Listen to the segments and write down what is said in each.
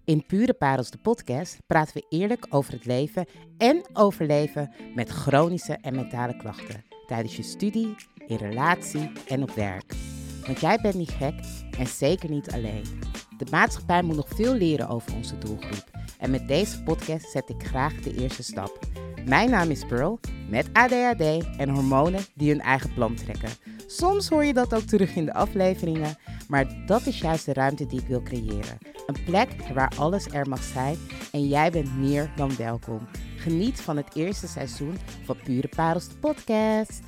In Pure Parels, de podcast, praten we eerlijk over het leven en overleven met chronische en mentale klachten. Tijdens je studie, in relatie en op werk. Want jij bent niet gek en zeker niet alleen. De maatschappij moet nog veel leren over onze doelgroep. En met deze podcast zet ik graag de eerste stap. Mijn naam is Pearl, met ADHD en hormonen die hun eigen plan trekken. Soms hoor je dat ook terug in de afleveringen, maar dat is juist de ruimte die ik wil creëren. Een plek waar alles er mag zijn en jij bent meer dan welkom. Geniet van het eerste seizoen van Pure Parels, de podcast.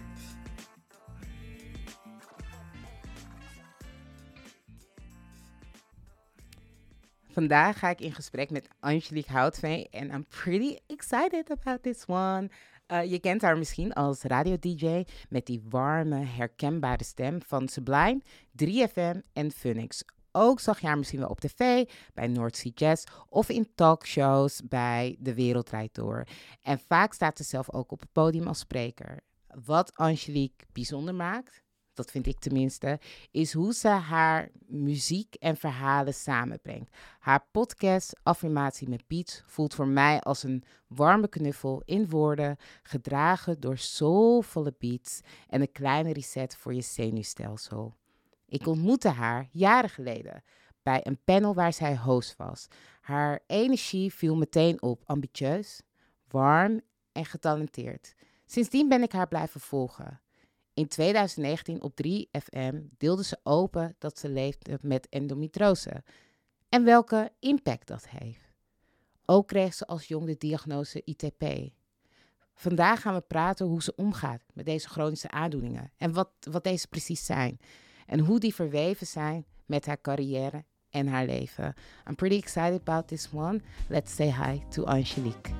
Vandaag ga ik in gesprek met Angelique Houtveen en I'm pretty excited about this one. Je kent haar misschien als radio-dj met die warme, herkenbare stem van Sublime, 3FM en Phoenix. Ook zag je haar misschien wel op tv, bij North Sea Jazz of in talkshows bij De Wereld Draait Door. En vaak staat ze zelf ook op het podium als spreker. Wat Angelique bijzonder maakt, dat vind ik tenminste, is hoe ze haar muziek en verhalen samenbrengt. Haar podcast Affirmatie met Beats voelt voor mij als een warme knuffel in woorden, gedragen door soulvolle beats en een kleine reset voor je zenuwstelsel. Ik ontmoette haar jaren geleden bij een panel waar zij host was. Haar energie viel meteen op, ambitieus, warm en getalenteerd. Sindsdien ben ik haar blijven volgen. In 2019 op 3FM deelde ze open dat ze leefde met endometriose en welke impact dat heeft. Ook kreeg ze als jong de diagnose ITP. Vandaag gaan we praten hoe ze omgaat met deze chronische aandoeningen en wat deze precies zijn. En hoe die verweven zijn met haar carrière en haar leven. I'm pretty excited about this one. Let's say hi to Angelique.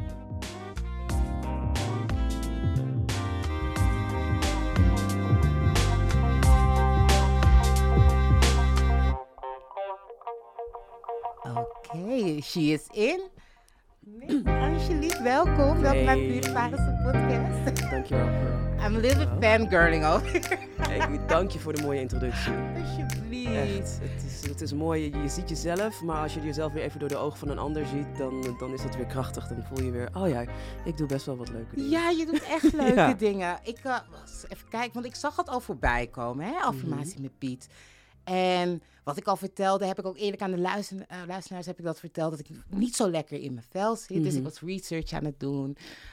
Oké, she is in. Angelique, welkom. Welkom bij Pure Parels, de podcast. Dankjewel, Pearl. I'm a little bit fangirling over. Ik dank je voor de mooie introductie. Alsjeblieft. Echt, het is mooi. Je ziet jezelf, maar als je jezelf weer even door de ogen van een ander ziet, dan is het weer krachtig. Dan voel je weer, oh ja, ik doe best wel wat leuke dingen. Ja, je doet echt leuke dingen. Ik even kijken, want ik zag het al voorbij komen, hè? Affirmatie met Piet. En wat ik al vertelde, heb ik ook eerlijk aan de luisteraars heb ik dat verteld, dat ik niet zo lekker in mijn vel zit. Dus ik was research aan het doen.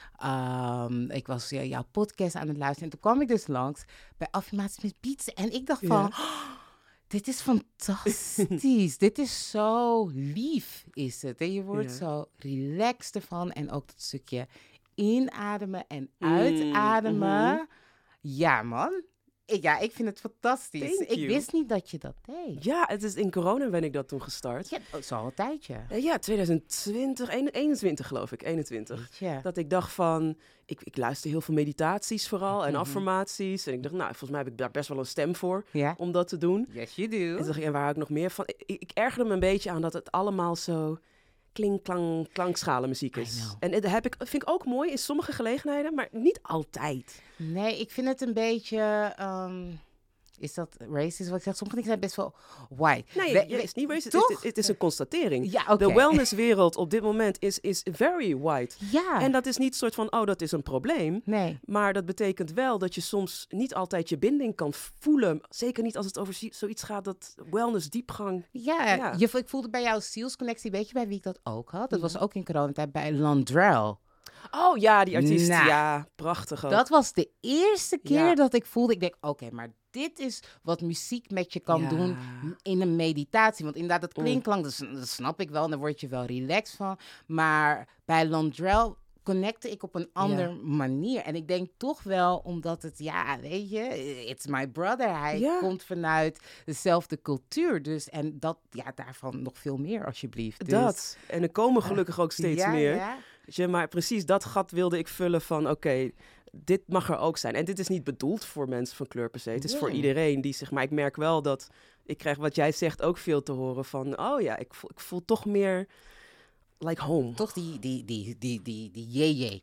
Ik was jouw podcast aan het luisteren. En toen kwam ik dus langs bij Affirmatie met Piet. En ik dacht van, dit is fantastisch. Dit is zo lief, is het. En je wordt zo relaxed ervan. En ook dat stukje inademen en uitademen. Ja, man. Ik vind het fantastisch. Ik wist niet dat je dat deed. Ja, het is in corona ben ik dat toen gestart. Ja, dat is al een tijdje. Ja, 2020, 21 geloof ik, 21. Ja. Dat ik dacht van, ik luister heel veel meditaties vooral en affirmaties. En ik dacht, nou, volgens mij heb ik daar best wel een stem voor om dat te doen. Yes, you do. En toen dacht ik, en waar hou ik nog meer van? Ik ergerde me een beetje aan dat het allemaal zo klankschalen muziek is. En dat vind ik ook mooi in sommige gelegenheden, maar niet altijd. Nee, ik vind het een beetje... is dat racist wat ik zeg? Sommige dingen zijn best wel white. Nee, het is niet racist. Het is een constatering. Ja, okay. De wellnesswereld op dit moment is very white. Ja. En dat is niet een soort van, dat is een probleem. Nee. Maar dat betekent wel dat je soms niet altijd je binding kan voelen. Zeker niet als het over zoiets gaat dat wellness, diepgang. Ja. Ik voelde bij jouw zielsconnectie, weet je bij wie ik dat ook had? Dat was ook in coronatijd bij Landrell. Oh ja, die artiest. Nou, ja, prachtig ook. Dat was de eerste keer dat ik voelde, ik denk, oké, maar dit is wat muziek met je kan doen in een meditatie. Want inderdaad, dat klinkklank, dat snap ik wel, en daar word je wel relaxed van. Maar bij Landrell connecte ik op een andere manier. En ik denk toch wel, omdat het, weet je, it's my brother. Hij komt vanuit dezelfde cultuur. Dus, en dat, daarvan nog veel meer, alsjeblieft. Dus, dat. En er komen gelukkig ook steeds meer. Ja. Maar precies dat gat wilde ik vullen van, oké, dit mag er ook zijn. En dit is niet bedoeld voor mensen van kleur per se. Het is voor iedereen die zich... Maar ik merk wel dat ik krijg wat jij zegt ook veel te horen van... Oh ja, ik voel toch meer like home. Toch die jeje.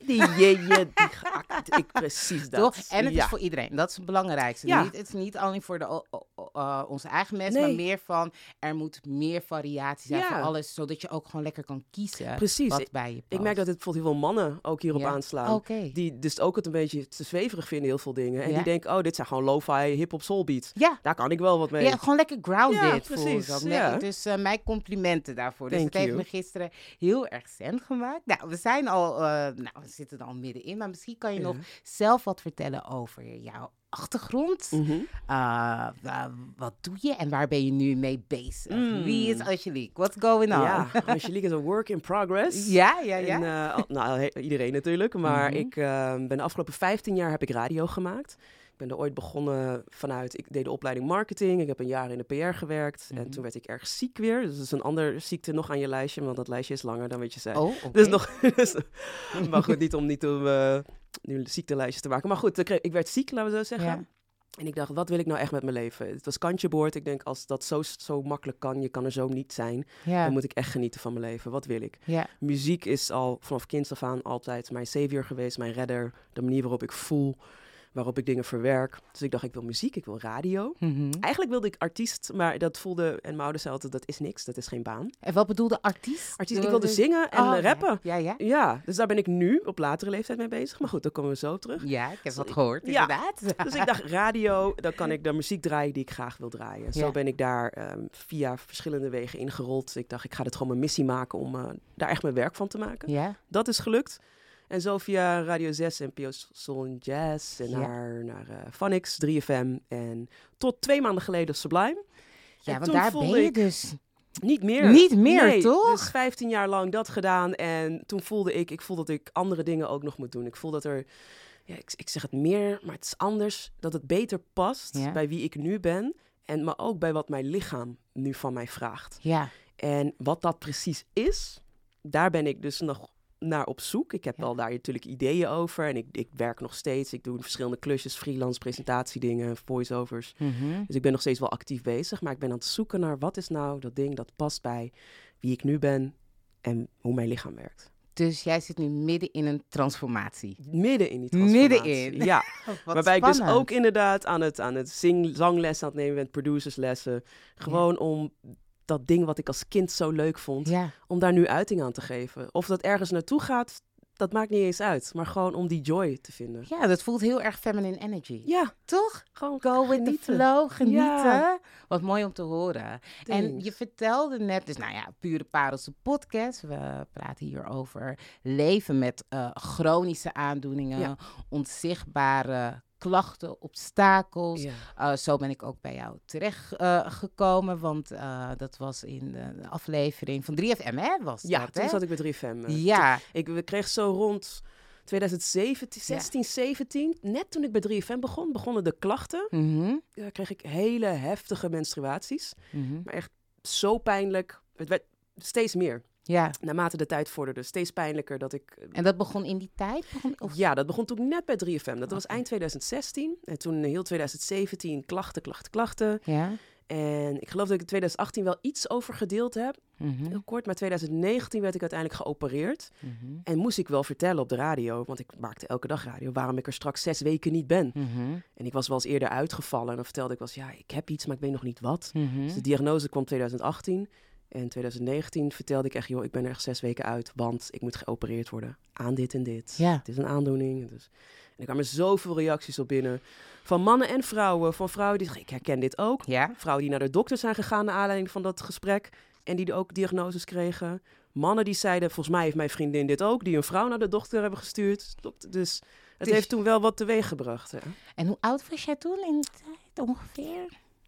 Precies dat. Toch? En het is voor iedereen. Dat is het belangrijkste. Ja. Het is niet alleen voor onze eigen mensen, maar meer van, er moet meer variatie zijn voor alles, zodat je ook gewoon lekker kan kiezen. Precies. Wat bij je past. Ik merk dat het bijvoorbeeld heel veel mannen ook hierop aanslaan. Okay. Die dus ook het een beetje te zweverig vinden, heel veel dingen. En die denken, dit zijn gewoon lo-fi, hip-hop, soul beats. Ja. Daar kan ik wel wat mee. Ja, gewoon lekker grounded. Ja, precies. Dus mijn complimenten daarvoor. Dus Thank het heeft you. me gisteren heel erg zen gemaakt. Nou, we zijn al, we zitten er al middenin, maar misschien kan je nog zelf wat vertellen over jouw achtergrond. Wat doe je en waar ben je nu mee bezig? Wie is Angelique? What's going on? Ja, Angelique is een work in progress. Ja. En, iedereen natuurlijk. Maar ik ben de afgelopen 15 jaar heb ik radio gemaakt. Ik ben er ooit begonnen vanuit, ik deed de opleiding marketing. Ik heb een jaar in de PR gewerkt. En toen werd ik erg ziek weer. Dus dat is een andere ziekte nog aan je lijstje. Want dat lijstje is langer dan wat je zei. Oh, okay. Dus nog, maar goed, niet om nu een ziektelijstje te maken. Maar goed, ik werd ziek, laten we zo zeggen. Ja. En ik dacht, wat wil ik nou echt met mijn leven? Het was kantje boord. Ik denk, als dat zo makkelijk kan, je kan er zo niet zijn. Ja. Dan moet ik echt genieten van mijn leven. Wat wil ik? Ja. Muziek is al vanaf kinds af aan altijd mijn savior geweest, mijn redder. De manier waarop ik voel, waarop ik dingen verwerk. Dus ik dacht, ik wil muziek, ik wil radio. Eigenlijk wilde ik artiest, maar dat voelde, en mijn ouders zeiden altijd, dat is niks, dat is geen baan. En wat bedoelde artiest? Ik wilde zingen en rappen. Ja. Dus daar ben ik nu op latere leeftijd mee bezig. Maar goed, daar komen we zo terug. Ja, ik heb wat gehoord, inderdaad. Dus ik dacht, radio, dan kan ik de muziek draaien die ik graag wil draaien. Zo ben ik daar via verschillende wegen ingerold. Ik dacht, ik ga dit gewoon mijn missie maken om daar echt mijn werk van te maken. Ja. Dat is gelukt. En zo via Radio 6 en NPO Soul and Jazz en naar Phonics, 3FM en tot 2 maanden geleden Sublime. Ja, want daar ben je dus niet meer. Nee, toch? Dus 15 jaar lang dat gedaan en toen voelde ik dat ik andere dingen ook nog moet doen. Ik voel dat er, ik zeg het meer, maar het is anders, dat het beter past bij wie ik nu ben maar ook bij wat mijn lichaam nu van mij vraagt. Ja. En wat dat precies is, daar ben ik dus nog naar op zoek. Ik heb wel daar natuurlijk ideeën over en ik werk nog steeds. Ik doe verschillende klusjes, freelance presentatiedingen, voice-overs. Dus ik ben nog steeds wel actief bezig, maar ik ben aan het zoeken naar wat is nou dat ding dat past bij wie ik nu ben en hoe mijn lichaam werkt. Dus jij zit nu midden in een transformatie. Midden in die transformatie. Middenin. Ja. Waarbij spannend. Ik dus ook inderdaad aan het zanglessen aan het nemen ben, producerslessen. Gewoon om dat ding wat ik als kind zo leuk vond, om daar nu uiting aan te geven. Of dat ergens naartoe gaat, dat maakt niet eens uit. Maar gewoon om die joy te vinden. Ja, dat voelt heel erg feminine energy. Ja. Toch? Gewoon go with the flow, genieten. Ja. Wat mooi om te horen. Thanks. En je vertelde net, dus Pure Parels, de podcast. We praten hier over leven met chronische aandoeningen, onzichtbare klachten, obstakels. Ja. Zo ben ik ook bij jou terecht gekomen, want dat was in de aflevering van 3FM, hè? Toen zat ik bij 3FM. Ik kreeg zo rond 2016, 17, net toen ik bij 3FM begonnen de klachten. Kreeg ik hele heftige menstruaties. Maar echt zo pijnlijk. Het werd steeds meer. Ja. Naarmate de tijd vorderde, steeds pijnlijker dat ik... En dat begon in die tijd? Ja, dat begon toen net bij 3FM. Dat was eind 2016. En toen heel 2017 klachten. Ja. En ik geloof dat ik in 2018 wel iets over gedeeld heb. Heel kort, maar 2019 werd ik uiteindelijk geopereerd. En moest ik wel vertellen op de radio, want ik maakte elke dag radio, waarom ik er straks 6 weken niet ben. En ik was wel eens eerder uitgevallen. En dan vertelde ik wel eens, ik heb iets, maar ik weet nog niet wat. Dus de diagnose kwam 2018. En 2019 vertelde ik echt, ik ben er 6 weken uit, want ik moet geopereerd worden aan dit en dit. Ja. Het is een aandoening. Dus. En er kwamen zoveel reacties op binnen. Van mannen en vrouwen. Van vrouwen die zeggen, ik herken dit ook. Ja. Vrouwen die naar de dokter zijn gegaan naar aanleiding van dat gesprek. En die ook diagnoses kregen. Mannen die zeiden, volgens mij heeft mijn vriendin dit ook. Die een vrouw naar de dokter hebben gestuurd. Dus het heeft toen wel wat teweeg gebracht. Ja. En hoe oud was jij toen in de tijd ongeveer?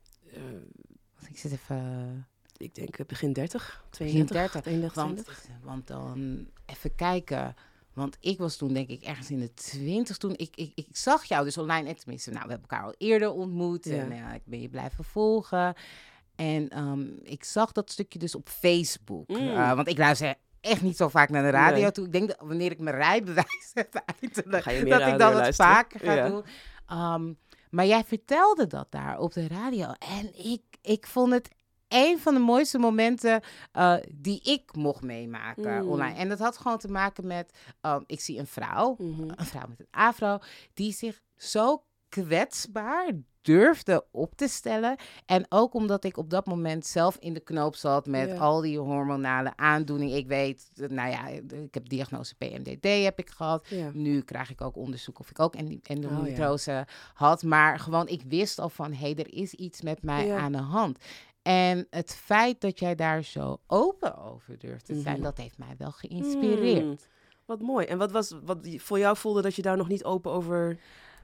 Ik zit even... Ik denk begin 30, 32. Begin 30. Want dan even kijken. Want ik was toen denk ik ergens in de 20 toen. Ik zag jou dus online. En tenminste, we hebben elkaar al eerder ontmoet. Ja. En ik ben je blijven volgen. En ik zag dat stukje dus op Facebook. Want ik luister echt niet zo vaak naar de radio toe. Ik denk dat wanneer ik mijn rijbewijs heb uiterlijk, dat ik dan wat vaker ga doen. Maar jij vertelde dat daar op de radio. En ik vond het een van de mooiste momenten die ik mocht meemaken online. En dat had gewoon te maken met, ik zie een vrouw met een afro, die zich zo kwetsbaar durfde op te stellen. En ook omdat ik op dat moment zelf in de knoop zat met al die hormonale aandoeningen. Ik weet, ik heb diagnose PMDD heb ik gehad. Ja. Nu krijg ik ook onderzoek of ik ook endometriose had. Maar gewoon, ik wist al van, er is iets met mij aan de hand. En het feit dat jij daar zo open over durft te zijn, dat heeft mij wel geïnspireerd. Wat mooi. En wat voor jou voelde dat je daar nog niet open over...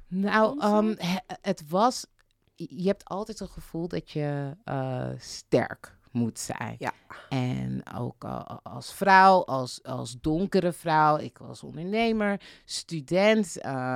Nou, het was... Je hebt altijd het gevoel dat je sterk moet zijn. Ja. En ook als vrouw, als donkere vrouw. Ik was ondernemer, student.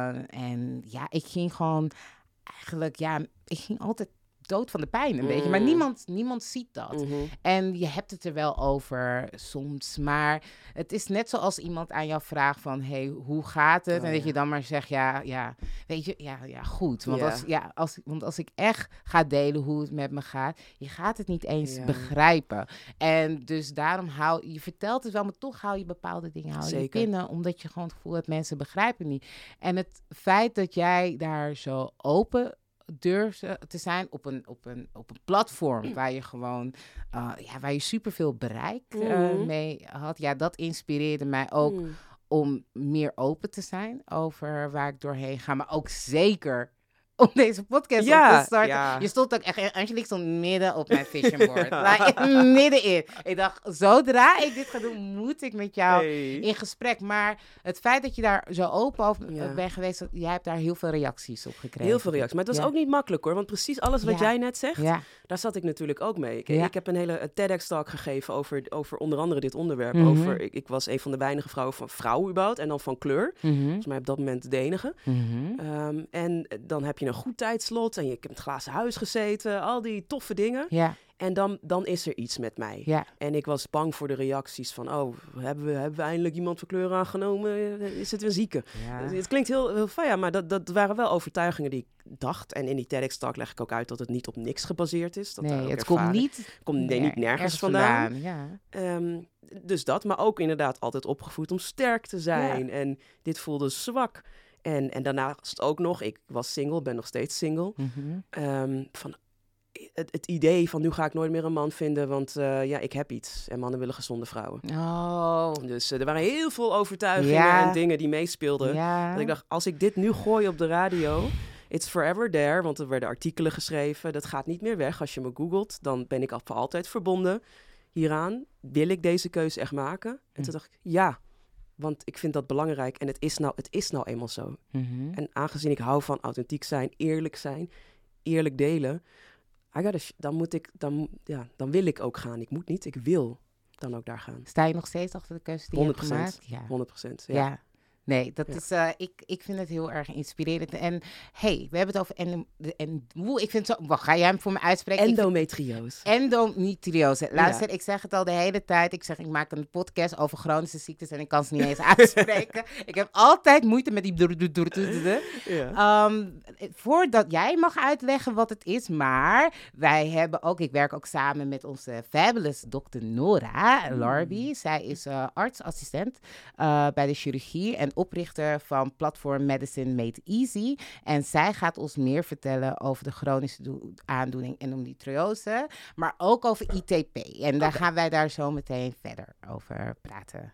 En ik ging gewoon eigenlijk... ik ging altijd dood van de pijn een beetje. Maar niemand ziet dat. En je hebt het er wel over soms. Maar het is net zoals iemand aan jou vraagt van... hoe gaat het? En dat je dan maar zegt, weet je, goed. Want als ik echt ga delen hoe het met me gaat... je gaat het niet eens begrijpen. En dus daarom je vertelt het wel... maar toch hou je bepaalde dingen je binnen... omdat je gewoon het gevoel hebt, mensen begrijpen niet. En het feit dat jij daar zo open... durfde te zijn op een platform waar je gewoon waar je superveel bereik mee had. Ja, dat inspireerde mij ook om meer open te zijn over waar ik doorheen ga, maar ook zeker om deze podcast op te starten. Ja. Je stond ook echt... Angelique stond midden op mijn vision board. Middenin. Ik dacht, zodra ik dit ga doen, moet ik met jou in gesprek. Maar het feit dat je daar zo open over bent geweest... jij hebt daar heel veel reacties op gekregen. Heel veel reacties. Maar het was ook niet makkelijk, hoor. Want precies alles wat jij net zegt, daar zat ik natuurlijk ook mee. Ik heb een hele TEDx-talk gegeven over onder andere dit onderwerp. Ik was een van de weinige vrouwen van vrouw überhaupt. En dan van kleur. Volgens mij op dat moment de enige. En dan heb je een goed tijdslot en je hebt in het glazen huis gezeten, al die toffe dingen. Ja. En dan is er iets met mij. Ja. En ik was bang voor de reacties van, hebben we eindelijk iemand voor kleur aangenomen? Is het een zieke? Ja. Het klinkt heel fijn, maar dat waren wel overtuigingen die ik dacht. En in die TEDx-talk leg ik ook uit dat het niet op niks gebaseerd is. Dat het komt niet nergens vandaan. Ja. Dus dat, maar ook inderdaad altijd opgevoed om sterk te zijn. Ja. En dit voelde zwak. En daarnaast ook nog, ik was single, ben nog steeds single. Van het idee van nu ga ik nooit meer een man vinden, want ik heb iets. En mannen willen gezonde vrouwen. Oh. Dus er waren heel veel overtuigingen en dingen die meespeelden. Ja. Dat ik dacht, als ik dit nu gooi op de radio, it's forever there. Want er werden artikelen geschreven, dat gaat niet meer weg. Als je me googelt, dan ben ik voor altijd verbonden hieraan. Wil ik deze keuze echt maken? En toen dacht ik, want ik vind dat belangrijk en het is nou eenmaal zo. En aangezien ik hou van authentiek zijn, eerlijk delen, dan wil ik ook gaan. Ik moet niet, ik wil dan ook daar gaan. Sta je nog steeds achter de keuze die je hebt gemaakt? Ja. 100%. Ja. Nee, dat is, ik vind het heel erg inspirerend. En we hebben het over ik vind het zo... Wacht, ga jij hem voor me uitspreken? Endometriose. Luister, ik zeg het al de hele tijd. Ik maak een podcast over chronische ziektes en ik kan ze niet eens uitspreken. Ik heb altijd moeite met die... Voordat jij mag uitleggen wat het is, maar wij hebben ook... Ik werk ook samen met onze fabulous dokter Nora Larby. Zij is artsassistent bij de chirurgie en oprichter van platform Medicine Made Easy. En zij gaat ons meer vertellen over de chronische aandoening endometriose, maar ook over ITP. En daar gaan wij daar zo meteen verder over praten.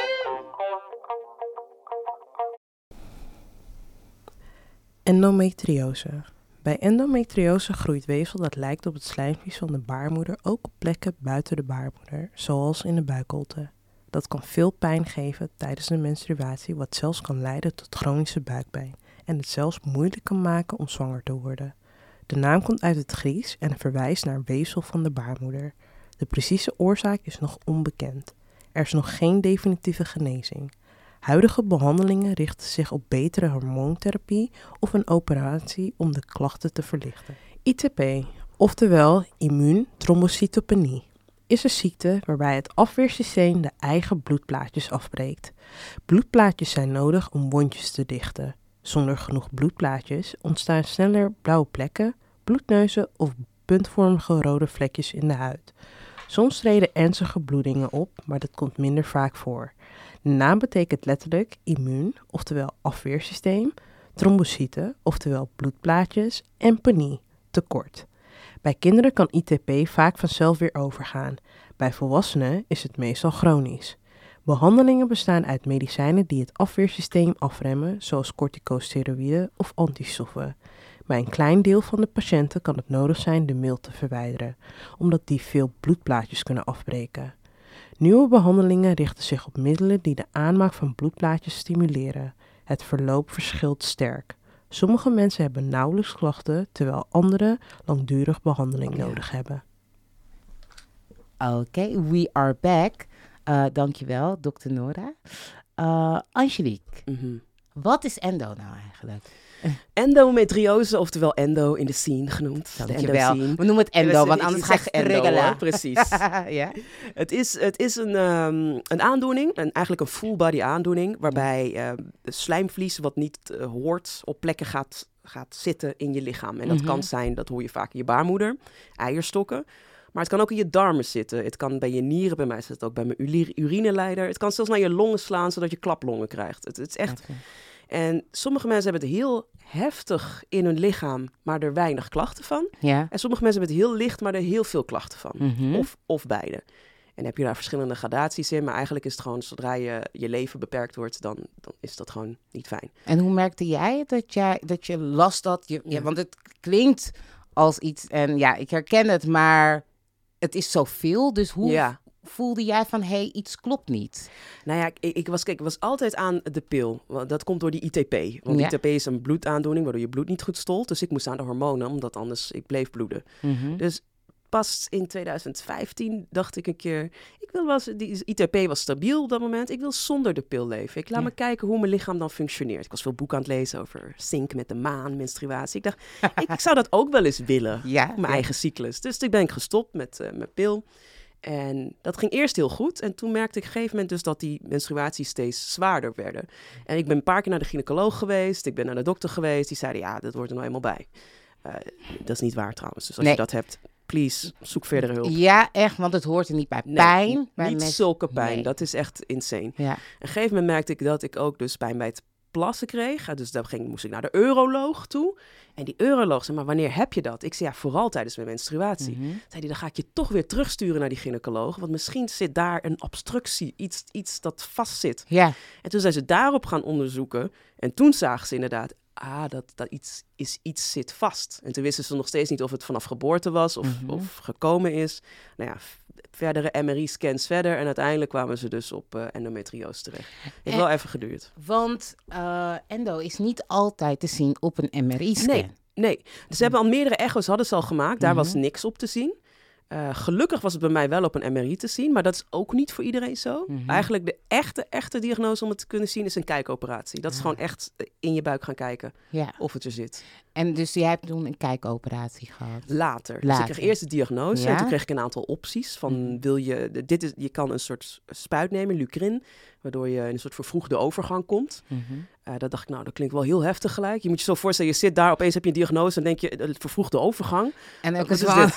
Endometriose. Bij endometriose groeit weefsel dat lijkt op het slijmvlies van de baarmoeder ook op plekken buiten de baarmoeder, zoals in de buikholte. Dat kan veel pijn geven tijdens de menstruatie, wat zelfs kan leiden tot chronische buikpijn en het zelfs moeilijk kan maken om zwanger te worden. De naam komt uit het Grieks en verwijst naar weefsel van de baarmoeder. De precieze oorzaak is nog onbekend. Er is nog geen definitieve genezing. Huidige behandelingen richten zich op betere hormoontherapie of een operatie om de klachten te verlichten. ITP, oftewel immuuntrombocytopenie, is een ziekte waarbij het afweersysteem de eigen bloedplaatjes afbreekt. Bloedplaatjes zijn nodig om wondjes te dichten. Zonder genoeg bloedplaatjes ontstaan sneller blauwe plekken, bloedneuzen of puntvormige rode vlekjes in de huid. Soms treden ernstige bloedingen op, maar dat komt minder vaak voor. De naam betekent letterlijk immuun, oftewel afweersysteem, trombocyten, oftewel bloedplaatjes, en panie, tekort. Bij kinderen kan ITP vaak vanzelf weer overgaan. Bij volwassenen is het meestal chronisch. Behandelingen bestaan uit medicijnen die het afweersysteem afremmen, zoals corticosteroïden of antistoffen. Bij een klein deel van de patiënten kan het nodig zijn de milt te verwijderen, omdat die veel bloedplaatjes kunnen afbreken. Nieuwe behandelingen richten zich op middelen die de aanmaak van bloedplaatjes stimuleren. Het verloop verschilt sterk. Sommige mensen hebben nauwelijks klachten, terwijl anderen langdurig behandeling nodig hebben. Oké, we are back. Dankjewel, dokter Nora. Angelique, wat is endo nou eigenlijk? Endometriose, oftewel endo in de scene genoemd. Dankjewel. We noemen het endo, want anders ga ik endo. Precies. Ja? Het is een aandoening, eigenlijk een full body aandoening, waarbij de slijmvlies wat niet hoort op plekken gaat zitten in je lichaam. En dat kan zijn, dat hoor je vaak in je baarmoeder, eierstokken. Maar het kan ook in je darmen zitten. Het kan bij je nieren, bij mij zit het ook bij mijn urineleider. Het kan zelfs naar je longen slaan, zodat je klaplongen krijgt. Het is echt... Okay. En sommige mensen hebben het heel heftig in hun lichaam, maar er weinig klachten van. Ja. En sommige mensen hebben het heel licht, maar er heel veel klachten van. Of beide. En heb je daar verschillende gradaties in. Maar eigenlijk is het gewoon, zodra je leven beperkt wordt, dan is dat gewoon niet fijn. En hoe merkte jij dat je last had? Want het klinkt als iets, en ja, ik herken het, maar het is zoveel. Dus hoe voelde jij van, iets klopt niet? Nou ja, ik was altijd aan de pil. Dat komt door die ITP. Want ITP is een bloedaandoening, waardoor je bloed niet goed stolt. Dus ik moest aan de hormonen, omdat anders ik bleef bloeden. Dus pas in 2015 dacht ik een keer, die ITP was stabiel op dat moment. Ik wil zonder de pil leven. Ik laat me kijken hoe mijn lichaam dan functioneert. Ik was veel boeken aan het lezen over zink met de maan, menstruatie. Ik dacht, ik zou dat ook wel eens willen, mijn eigen cyclus. Dus ik ben gestopt met mijn pil. En dat ging eerst heel goed. En toen merkte ik op een gegeven moment dus dat die menstruaties steeds zwaarder werden. En ik ben een paar keer naar de gynaecoloog geweest. Ik ben naar de dokter geweest. Die zeiden, dat hoort er nou eenmaal bij. Dat is niet waar trouwens. Dus als je dat hebt, please, zoek verdere hulp. Ja, echt, want het hoort er niet bij. Pijn. Niet zulke pijn. Nee. Dat is echt insane. Ja. Op een gegeven moment merkte ik dat ik ook dus pijn bij het plassen kreeg. Dus daar moest ik naar de uroloog toe. En die uroloog zei, maar wanneer heb je dat? Ik zei, vooral tijdens mijn menstruatie. Zei hij, dan ga ik je toch weer terugsturen naar die gynaecoloog. Want misschien zit daar een obstructie, iets dat vastzit. Ja. En toen zijn ze daarop gaan onderzoeken. En toen zagen ze inderdaad, dat iets zit vast. En toen wisten ze nog steeds niet of het vanaf geboorte was of gekomen is. Nou ja, verdere MRI-scans verder. En uiteindelijk kwamen ze dus op endometriose terecht. Het heeft wel even geduurd. Want endo is niet altijd te zien op een MRI-scan. Nee. Dus ze hebben al meerdere echo's hadden ze al gemaakt. Daar was niks op te zien. Gelukkig was het bij mij wel op een MRI te zien, maar dat is ook niet voor iedereen zo. Eigenlijk de echte diagnose om het te kunnen zien is een kijkoperatie. Dat is gewoon echt in je buik gaan kijken of het er zit. En dus jij hebt toen een kijkoperatie gehad? Later. Dus ik kreeg eerst de diagnose en toen kreeg ik een aantal opties. Van je kan een soort spuit nemen, Lucrin, waardoor je in een soort vervroegde overgang komt. Dat dacht ik, dat klinkt wel heel heftig gelijk. Je moet je zo voorstellen, je zit daar, opeens heb je een diagnose en denk je, vervroegde overgang. En ook wat is dit?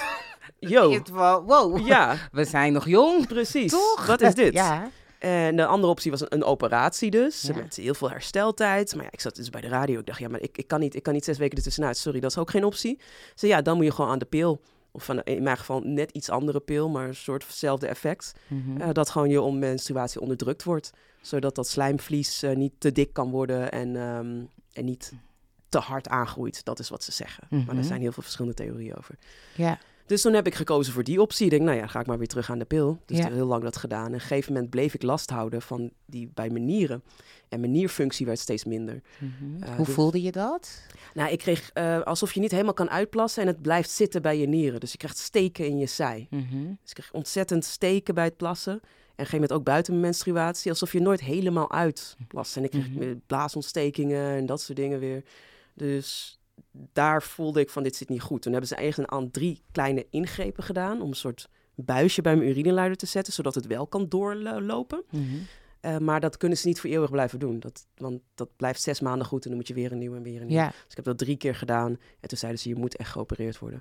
Wow, we zijn nog jong. Precies, toch? Wat is dit? Ja. En de andere optie was een operatie dus, met heel veel hersteltijd. Maar ik zat dus bij de radio, ik dacht, maar ik kan niet 6 weken ertussenuit. Sorry, dat is ook geen optie. Dus dan moet je gewoon aan de pil. Of in mijn geval net iets andere pil, maar een soort hetzelfde effect. Dat gewoon je menstruatie onderdrukt wordt. Zodat dat slijmvlies niet te dik kan worden en niet te hard aangroeit. Dat is wat ze zeggen. Maar er zijn heel veel verschillende theorieën over. Ja. Dus toen heb ik gekozen voor die optie. Ik denk, ga ik maar weer terug aan de pil. Dus ik heb heel lang dat gedaan. En op een gegeven moment bleef ik last houden van bij mijn nieren. En mijn nierfunctie werd steeds minder. Hoe voelde je dat? Nou, ik kreeg alsof je niet helemaal kan uitplassen en het blijft zitten bij je nieren. Dus je krijgt steken in je zij. Dus ik kreeg ontzettend steken bij het plassen. En op een gegeven moment ook buiten mijn menstruatie. Alsof je nooit helemaal uitplast. En ik kreeg blaasontstekingen en dat soort dingen weer. Dus daar voelde ik van, dit zit niet goed. Toen hebben ze eigenlijk aan 3 kleine ingrepen gedaan om een soort buisje bij mijn urineleider te zetten, zodat het wel kan doorlopen. Maar dat kunnen ze niet voor eeuwig blijven doen. Want dat blijft 6 maanden goed en dan moet je weer een nieuwe en weer een nieuwe. Dus ik heb dat 3 keer gedaan en toen zeiden ze, je moet echt geopereerd worden.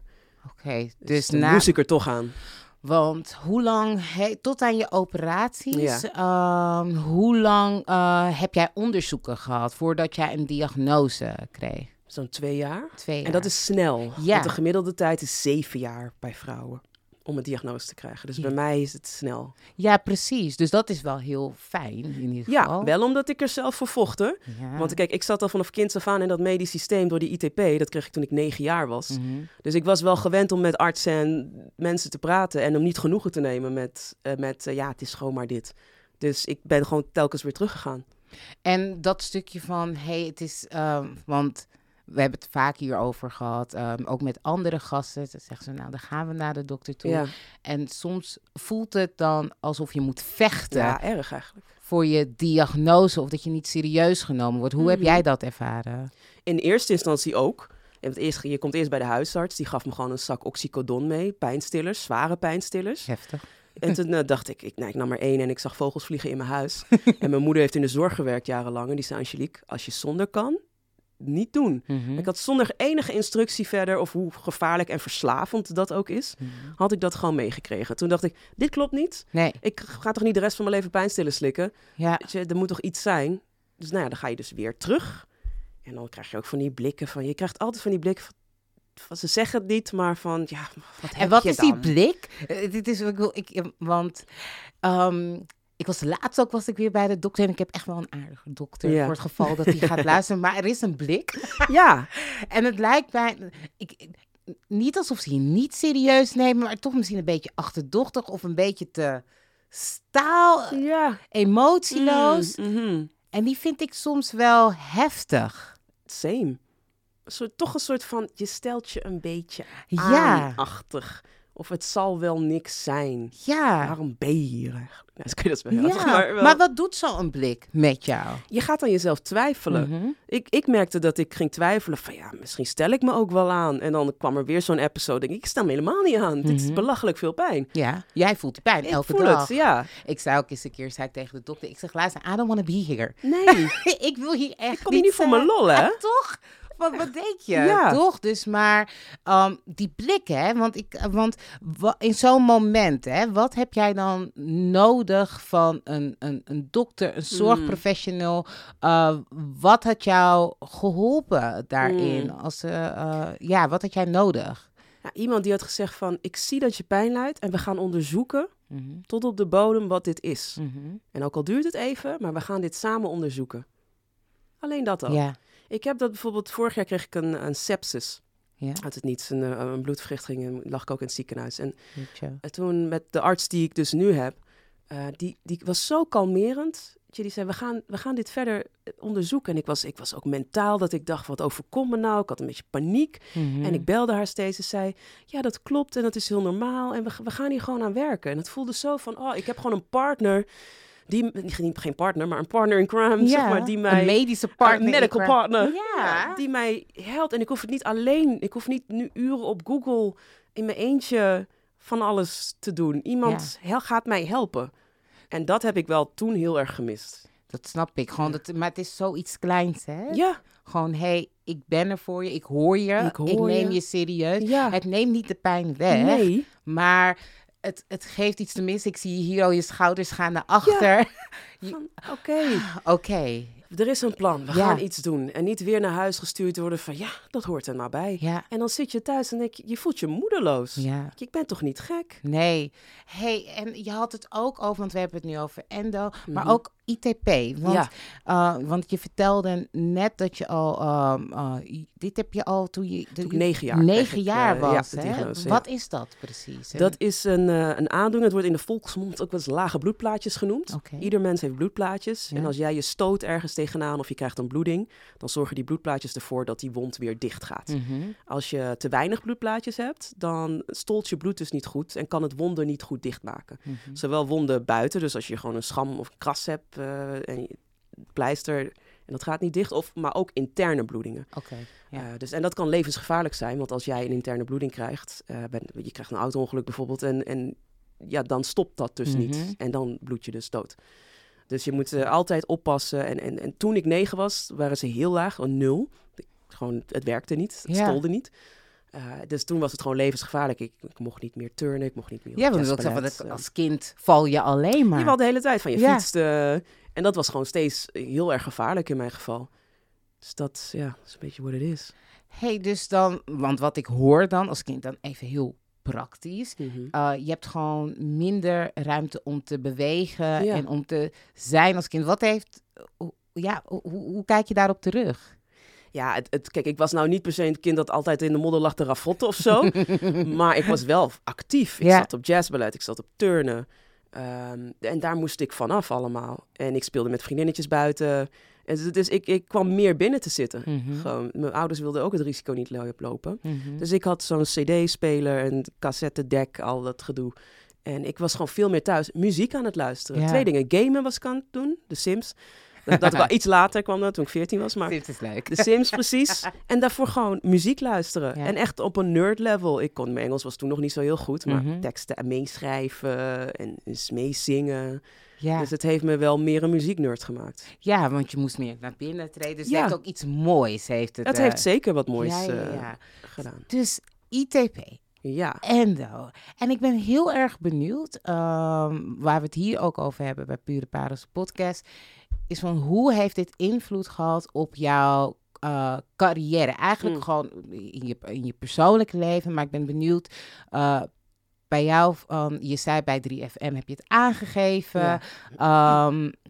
Oké, dus dan moest ik er toch aan. Want hoe lang, tot aan je operaties, hoe lang heb jij onderzoeken gehad voordat jij een diagnose kreeg? Zo'n 2 jaar. 2 jaar. En dat is snel. Ja. Want de gemiddelde tijd is 7 jaar bij vrouwen om een diagnose te krijgen. Dus bij mij is het snel. Ja, precies. Dus dat is wel heel fijn in ieder geval. Ja, wel omdat ik er zelf voor vocht, hoor. Ja. Want kijk, ik zat al vanaf kinds af aan in dat medisch systeem door die ITP. Dat kreeg ik toen ik 9 jaar was. Mm-hmm. Dus ik was wel gewend om met artsen en mensen te praten en om niet genoegen te nemen met het is gewoon maar dit. Dus ik ben gewoon telkens weer teruggegaan. En dat stukje van, het is, want we hebben het vaak hierover gehad, ook met andere gasten. Dan zeggen ze, nou, dan gaan we naar de dokter toe. Ja. En soms voelt het dan alsof je moet vechten. Ja, erg eigenlijk. Voor je diagnose of dat je niet serieus genomen wordt. Hoe heb jij dat ervaren? In eerste instantie ook. Je komt eerst bij de huisarts. Die gaf me gewoon een zak oxycodon mee. Pijnstillers, zware pijnstillers. Heftig. En toen dacht ik nam er 1 en ik zag vogels vliegen in mijn huis. En mijn moeder heeft in de zorg gewerkt jarenlang. En die zei, Angelique, als je zonder kan, niet doen. Mm-hmm. Ik had zonder enige instructie verder, of hoe gevaarlijk en verslavend dat ook is, had ik dat gewoon meegekregen. Toen dacht ik, dit klopt niet. Nee. Ik ga toch niet de rest van mijn leven pijnstillers slikken? Ja. Er moet toch iets zijn? Dus dan ga je dus weer terug. En dan krijg je ook van die blikken van, je krijgt altijd van die blikken van ze zeggen het niet, maar van, ja, wat heb en wat je is dan? Die blik? Dit is, ik was laatst ook weer bij de dokter en ik heb echt wel een aardige dokter voor het geval dat hij gaat luisteren. Maar er is een blik. Ja. En het lijkt mij, niet alsof ze je niet serieus nemen, maar toch misschien een beetje achterdochtig of een beetje te emotieloos. Mm-hmm. En die vind ik soms wel heftig. Same. Toch een soort van, je stelt je een beetje aanachtig. Of het zal wel niks zijn. Ja. Waarom ben je hier eigenlijk? Nou, kun je dat wel heel maar wat doet zo'n blik met jou? Je gaat aan jezelf twijfelen. Mm-hmm. Ik merkte dat ik ging twijfelen van misschien stel ik me ook wel aan. En dan kwam er weer zo'n episode. Ik stel me helemaal niet aan. Dit is belachelijk veel pijn. Ja, jij voelt die pijn elke dag. Ik zei ook eens een keer tegen de dokter. Ik zeg, luister, I don't want to be here. Nee. Ik wil hier echt ik kom hier niet voor mijn lol, hè? Toch? Wat denk je? Toch? Dus maar die blik, hè? Want in zo'n moment, hè, wat heb jij dan nodig van een dokter, een zorgprofessional? Wat had jou geholpen daarin? Wat had jij nodig? Ja, iemand die had gezegd van, ik zie dat je pijn lijdt en we gaan onderzoeken tot op de bodem wat dit is. Mm-hmm. En ook al duurt het even, maar we gaan dit samen onderzoeken. Alleen dat al. Ja. Ik heb dat bijvoorbeeld, vorig jaar kreeg ik een sepsis. Ja. Uit het niets, een bloedvergiftiging. En lag ik ook in het ziekenhuis. En toen met de arts die ik dus nu heb, die was zo kalmerend. Die zei, we gaan dit verder onderzoeken. En ik was ook mentaal dat ik dacht, wat overkomt me nou? Ik had een beetje paniek. Mm-hmm. En ik belde haar steeds en zei, ja, dat klopt en dat is heel normaal. En we gaan hier gewoon aan werken. En het voelde zo van, ik heb gewoon een partner... geen partner, maar een partner in crime, zeg maar, die mij... Een medische partner. Een medical partner. Ja. Die mij helpt. En ik hoef het niet alleen. Ik hoef niet nu uren op Google in mijn eentje van alles te doen. Iemand gaat mij helpen. En dat heb ik wel toen heel erg gemist. Dat snap ik. Gewoon maar het is zoiets kleins, hè? Ja. Gewoon, ik ben er voor je. Ik hoor je. Ik neem je serieus. Ja. Het neemt niet de pijn weg. Nee. Maar... Het geeft iets te missen. Ik zie hier al je schouders gaan naar achter. Ja, Oké. Er is een plan. We gaan iets doen. En niet weer naar huis gestuurd worden van... ja, dat hoort er maar bij. Ja. En dan zit je thuis en denk je voelt je moedeloos. Ja. Ik ben toch niet gek? Nee. En je had het ook over... want we hebben het nu over endo... maar ook ITP. Want je vertelde net dat je al... dit heb je al toen je... Toen ik 9 jaar. 9 jaar was, hè? Diagnose, Wat is dat precies? Dat is een aandoening. Het wordt in de volksmond ook wel eens lage bloedplaatjes genoemd. Okay. Ieder mens heeft bloedplaatjes. Ja. En als jij je stoot ergens tegenaan of je krijgt een bloeding... dan zorgen die bloedplaatjes ervoor dat die wond weer dicht gaat. Mm-hmm. Als je te weinig bloedplaatjes hebt... dan stolt je bloed dus niet goed... en kan het wonden niet goed dichtmaken. Mm-hmm. Zowel wonden buiten, dus als je gewoon een schram of een kras hebt... en pleister en dat gaat niet dicht, maar ook interne bloedingen. Okay, ja. En dat kan levensgevaarlijk zijn, want als jij een interne bloeding krijgt, je krijgt een auto-ongeluk bijvoorbeeld en dan stopt dat dus niet en dan bloed je dus dood. Dus je moet altijd oppassen en toen ik 9 was, waren ze heel laag, 0. Gewoon, het werkte niet, het stolde niet. Dus toen was het gewoon levensgevaarlijk. Ik mocht niet meer turnen, ik mocht niet meer want ik zeggen, als kind val je alleen maar. Je valt de hele tijd van je fietste. En dat was gewoon steeds heel erg gevaarlijk in mijn geval. Dus dat is een beetje hoe het is. Hey, dus dan, want wat ik hoor dan als kind, dan even heel praktisch. Je hebt gewoon minder ruimte om te bewegen en om te zijn als kind. Hoe kijk je daarop terug? Ja, kijk, ik was nou niet per se een kind dat altijd in de modder lag te ravotten of zo. Maar ik was wel actief. Ik zat op jazzballet, ik zat op turnen. En daar moest ik vanaf allemaal. En ik speelde met vriendinnetjes buiten. En dus ik kwam meer binnen te zitten. Gewoon, mijn ouders wilden ook het risico niet lopen. Dus ik had zo'n cd-speler, een cassettedek, al dat gedoe. En ik was gewoon veel meer thuis muziek aan het luisteren. Ja. 2 dingen. Gamen was ik aan het doen, de Sims. Dat ik wel iets later kwam, toen ik 14 was. Maar Sims is leuk. De Sims, precies. En daarvoor gewoon muziek luisteren. Ja. En echt op een nerd level. Mijn Engels was toen nog niet zo heel goed. Maar teksten en meeschrijven en meezingen. Ja. Dus het heeft me wel meer een muzieknerd gemaakt. Ja, want je moest meer naar binnen treden. Dus het heeft ook iets moois. Het heeft zeker wat moois gedaan. Dus ITP. Ja. Endo. En ik ben heel erg benieuwd, waar we het hier ook over hebben bij Pure Parels podcast, is van hoe heeft dit invloed gehad op jouw carrière? Eigenlijk gewoon in je persoonlijke leven, maar ik ben benieuwd bij jou, je zei bij 3FM heb je het aangegeven. Ja.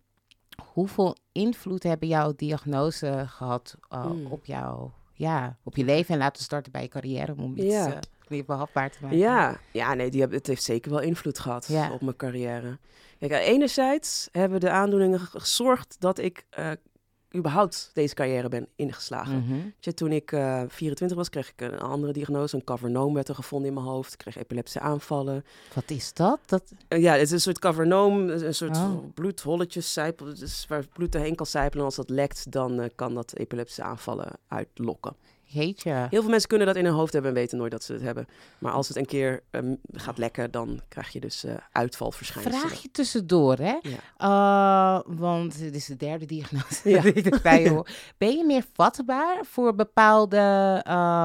Hoeveel invloed hebben jouw diagnose gehad op op je leven? En laten we starten bij je carrière om iets meer behapbaar te maken. Het heeft zeker wel invloed gehad op mijn carrière. Kijk, enerzijds hebben de aandoeningen gezorgd dat ik überhaupt deze carrière ben ingeslagen. Toen ik 24 was, kreeg ik een andere diagnose. Een cavernoom werd er gevonden in mijn hoofd. Ik kreeg epileptische aanvallen. Wat is dat? Het is een soort cavernoom, een soort bloedholletjes, sijpel, dus waar bloed erheen kan sijpelen. En als dat lekt, dan kan dat epileptische aanvallen uitlokken. Jeetje. Heel veel mensen kunnen dat in hun hoofd hebben en weten nooit dat ze het hebben. Maar als het een keer gaat lekken, dan krijg je dus uitvalverschijnselen. Vraag je tussendoor, hè? Ja. Want dit is de 3e diagnose. Ben je meer vatbaar voor bepaalde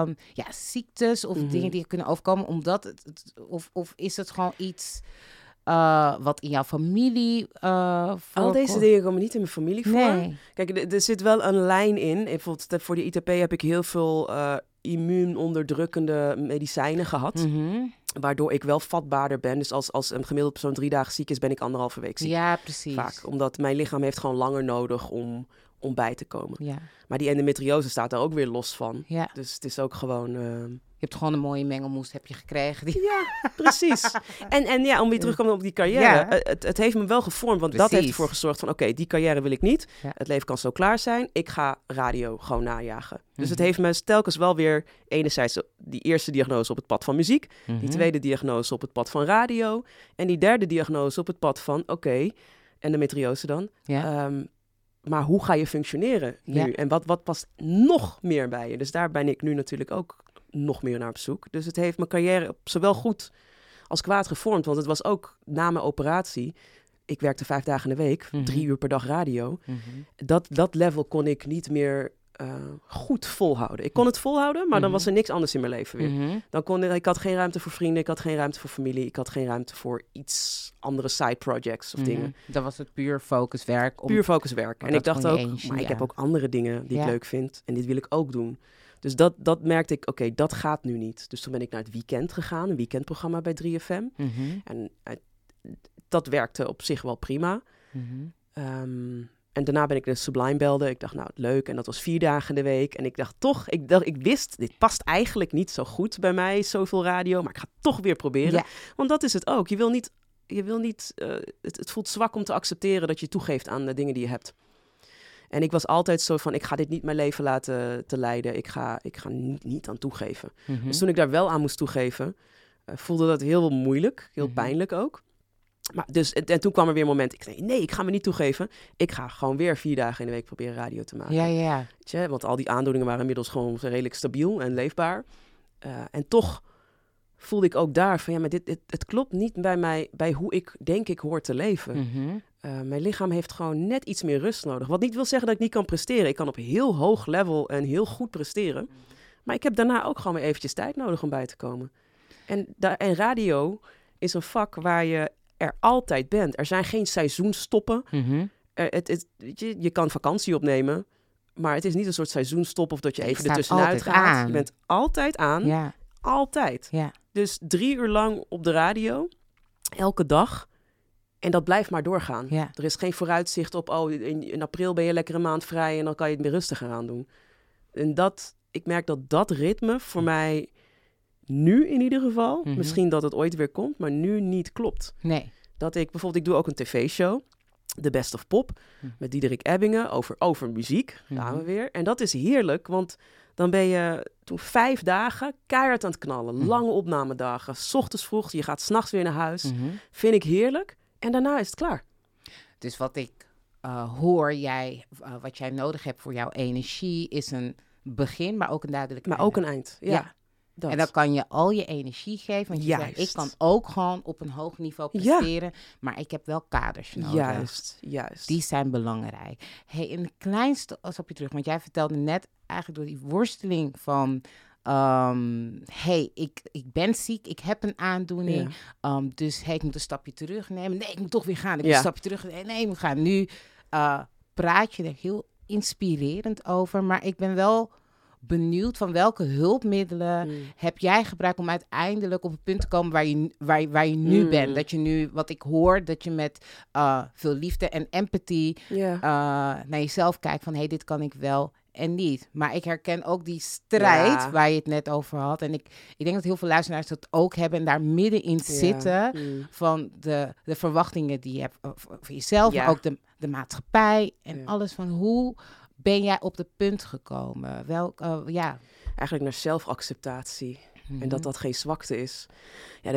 ziektes of dingen die je kunnen overkomen? Omdat of is het gewoon iets wat in jouw familie Al deze dingen komen niet in mijn familie voor. Nee. Kijk, er zit wel een lijn in. Bijvoorbeeld voor de ITP heb ik heel veel immuunonderdrukkende medicijnen gehad. Waardoor ik wel vatbaarder ben. Dus als een gemiddelde persoon 3 dagen ziek is, ben ik 1,5 week ziek. Ja, precies. Vaak. Omdat mijn lichaam heeft gewoon langer nodig om bij te komen. Ja. Maar die endometriose staat daar ook weer los van. Ja. Dus het is ook gewoon... Je hebt gewoon een mooie mengelmoes heb je gekregen. Ja, precies. En om weer terug te komen op die carrière. Ja. Het heeft me wel gevormd, want dat heeft ervoor gezorgd van... Oké, die carrière wil ik niet. Ja. Het leven kan zo klaar zijn. Ik ga radio gewoon najagen. Dus het heeft me telkens wel weer... Enerzijds die eerste diagnose op het pad van muziek. Die tweede diagnose op het pad van radio. En die 3e diagnose op het pad van... endometriose dan. Ja. Maar hoe ga je functioneren nu? Ja. En wat past nog meer bij je? Dus daar ben ik nu natuurlijk ook nog meer naar op zoek. Dus het heeft mijn carrière zowel goed als kwaad gevormd. Want het was ook na mijn operatie... Ik werkte 5 dagen in de week, 3 uur per dag radio. Dat level kon ik niet meer goed volhouden. Ik kon het volhouden, maar dan was er niks anders in mijn leven weer. Ik had geen ruimte voor vrienden, ik had geen ruimte voor familie, ik had geen ruimte voor iets andere side projects of dingen. Dan was het puur focuswerk. Puur focuswerk. En ik dacht ook, ik heb ook andere dingen die ik leuk vind en dit wil ik ook doen. Dus dat merkte ik, oké, dat gaat nu niet. Dus toen ben ik naar het weekend gegaan, een weekendprogramma bij 3FM. En dat werkte op zich wel prima. En daarna ben ik de Sublime belde. Ik dacht, leuk. En dat was 4 dagen in de week. En ik dacht toch, ik wist, dit past eigenlijk niet zo goed bij mij, zoveel radio. Maar ik ga het toch weer proberen. Ja. Want dat is het ook. Je wil niet het voelt zwak om te accepteren dat je toegeeft aan de dingen die je hebt. En ik was altijd zo van, ik ga dit niet mijn leven laten te leiden. Ik ga niet aan toegeven. Dus toen ik daar wel aan moest toegeven, voelde dat heel moeilijk. Heel pijnlijk ook. Maar en toen kwam er weer een moment, ik zei, nee, ik ga me niet toegeven. Ik ga gewoon weer 4 dagen in de week proberen radio te maken. Ja. Weet je, want al die aandoeningen waren inmiddels gewoon redelijk stabiel en leefbaar. En toch voelde ik ook daar van, maar het klopt niet bij mij, bij hoe ik denk ik hoor te leven. Mijn lichaam heeft gewoon net iets meer rust nodig. Wat niet wil zeggen dat ik niet kan presteren. Ik kan op heel hoog level en heel goed presteren. Maar ik heb daarna ook gewoon weer eventjes tijd nodig om bij te komen. En radio is een vak waar je er altijd bent. Er zijn geen seizoenstoppen. Je kan vakantie opnemen, maar het is niet een soort seizoenstop of dat je even ertussenuit gaat. Aan. Je bent altijd aan. Ja. Altijd. Ja. Dus 3 uur lang op de radio, elke dag. En dat blijft maar doorgaan. Ja. Er is geen vooruitzicht op, in april ben je lekker een maand vrij en dan kan je het meer rustiger aan doen. En ik merk dat ritme voor mij nu in ieder geval, misschien dat het ooit weer komt, maar nu niet klopt. Nee. Dat ik doe ook een tv-show, The Best of Pop, met Diederik Ebbingen over muziek, gaan we weer. En dat is heerlijk, want dan ben je toen 5 dagen keihard aan het knallen. Lange opnamedagen, 's ochtends vroeg, je gaat 's nachts weer naar huis. Vind ik heerlijk. En daarna is het klaar. Dus wat ik hoor, wat jij nodig hebt voor jouw energie is een begin, maar ook een duidelijk Maar einde. ook een eind, ja. En dan kan je al je energie geven. Want je zegt, ik kan ook gewoon op een hoog niveau presteren. Maar ik heb wel kaders nodig. Juist. Die zijn belangrijk. Hey, een klein stapje terug. Want jij vertelde net eigenlijk door die worsteling van... ik ben ziek, ik heb een aandoening. Dus ik moet een stapje terugnemen. Nee, ik moet toch weer gaan. Ik moet een stapje terug. Nee, ik moet gaan. Nu praat je er heel inspirerend over. Maar ik ben wel benieuwd van welke hulpmiddelen heb jij gebruikt om uiteindelijk op het punt te komen waar je nu bent. Dat je nu, wat ik hoor, dat je met veel liefde en empathie naar jezelf kijkt van dit kan ik wel en niet. Maar ik herken ook die strijd waar je het net over had. En ik denk dat heel veel luisteraars dat ook hebben en daar middenin zitten van de verwachtingen die je hebt voor jezelf, maar ook de maatschappij en alles van hoe ben jij op het punt gekomen? Eigenlijk naar zelfacceptatie. En dat geen zwakte is. Ja,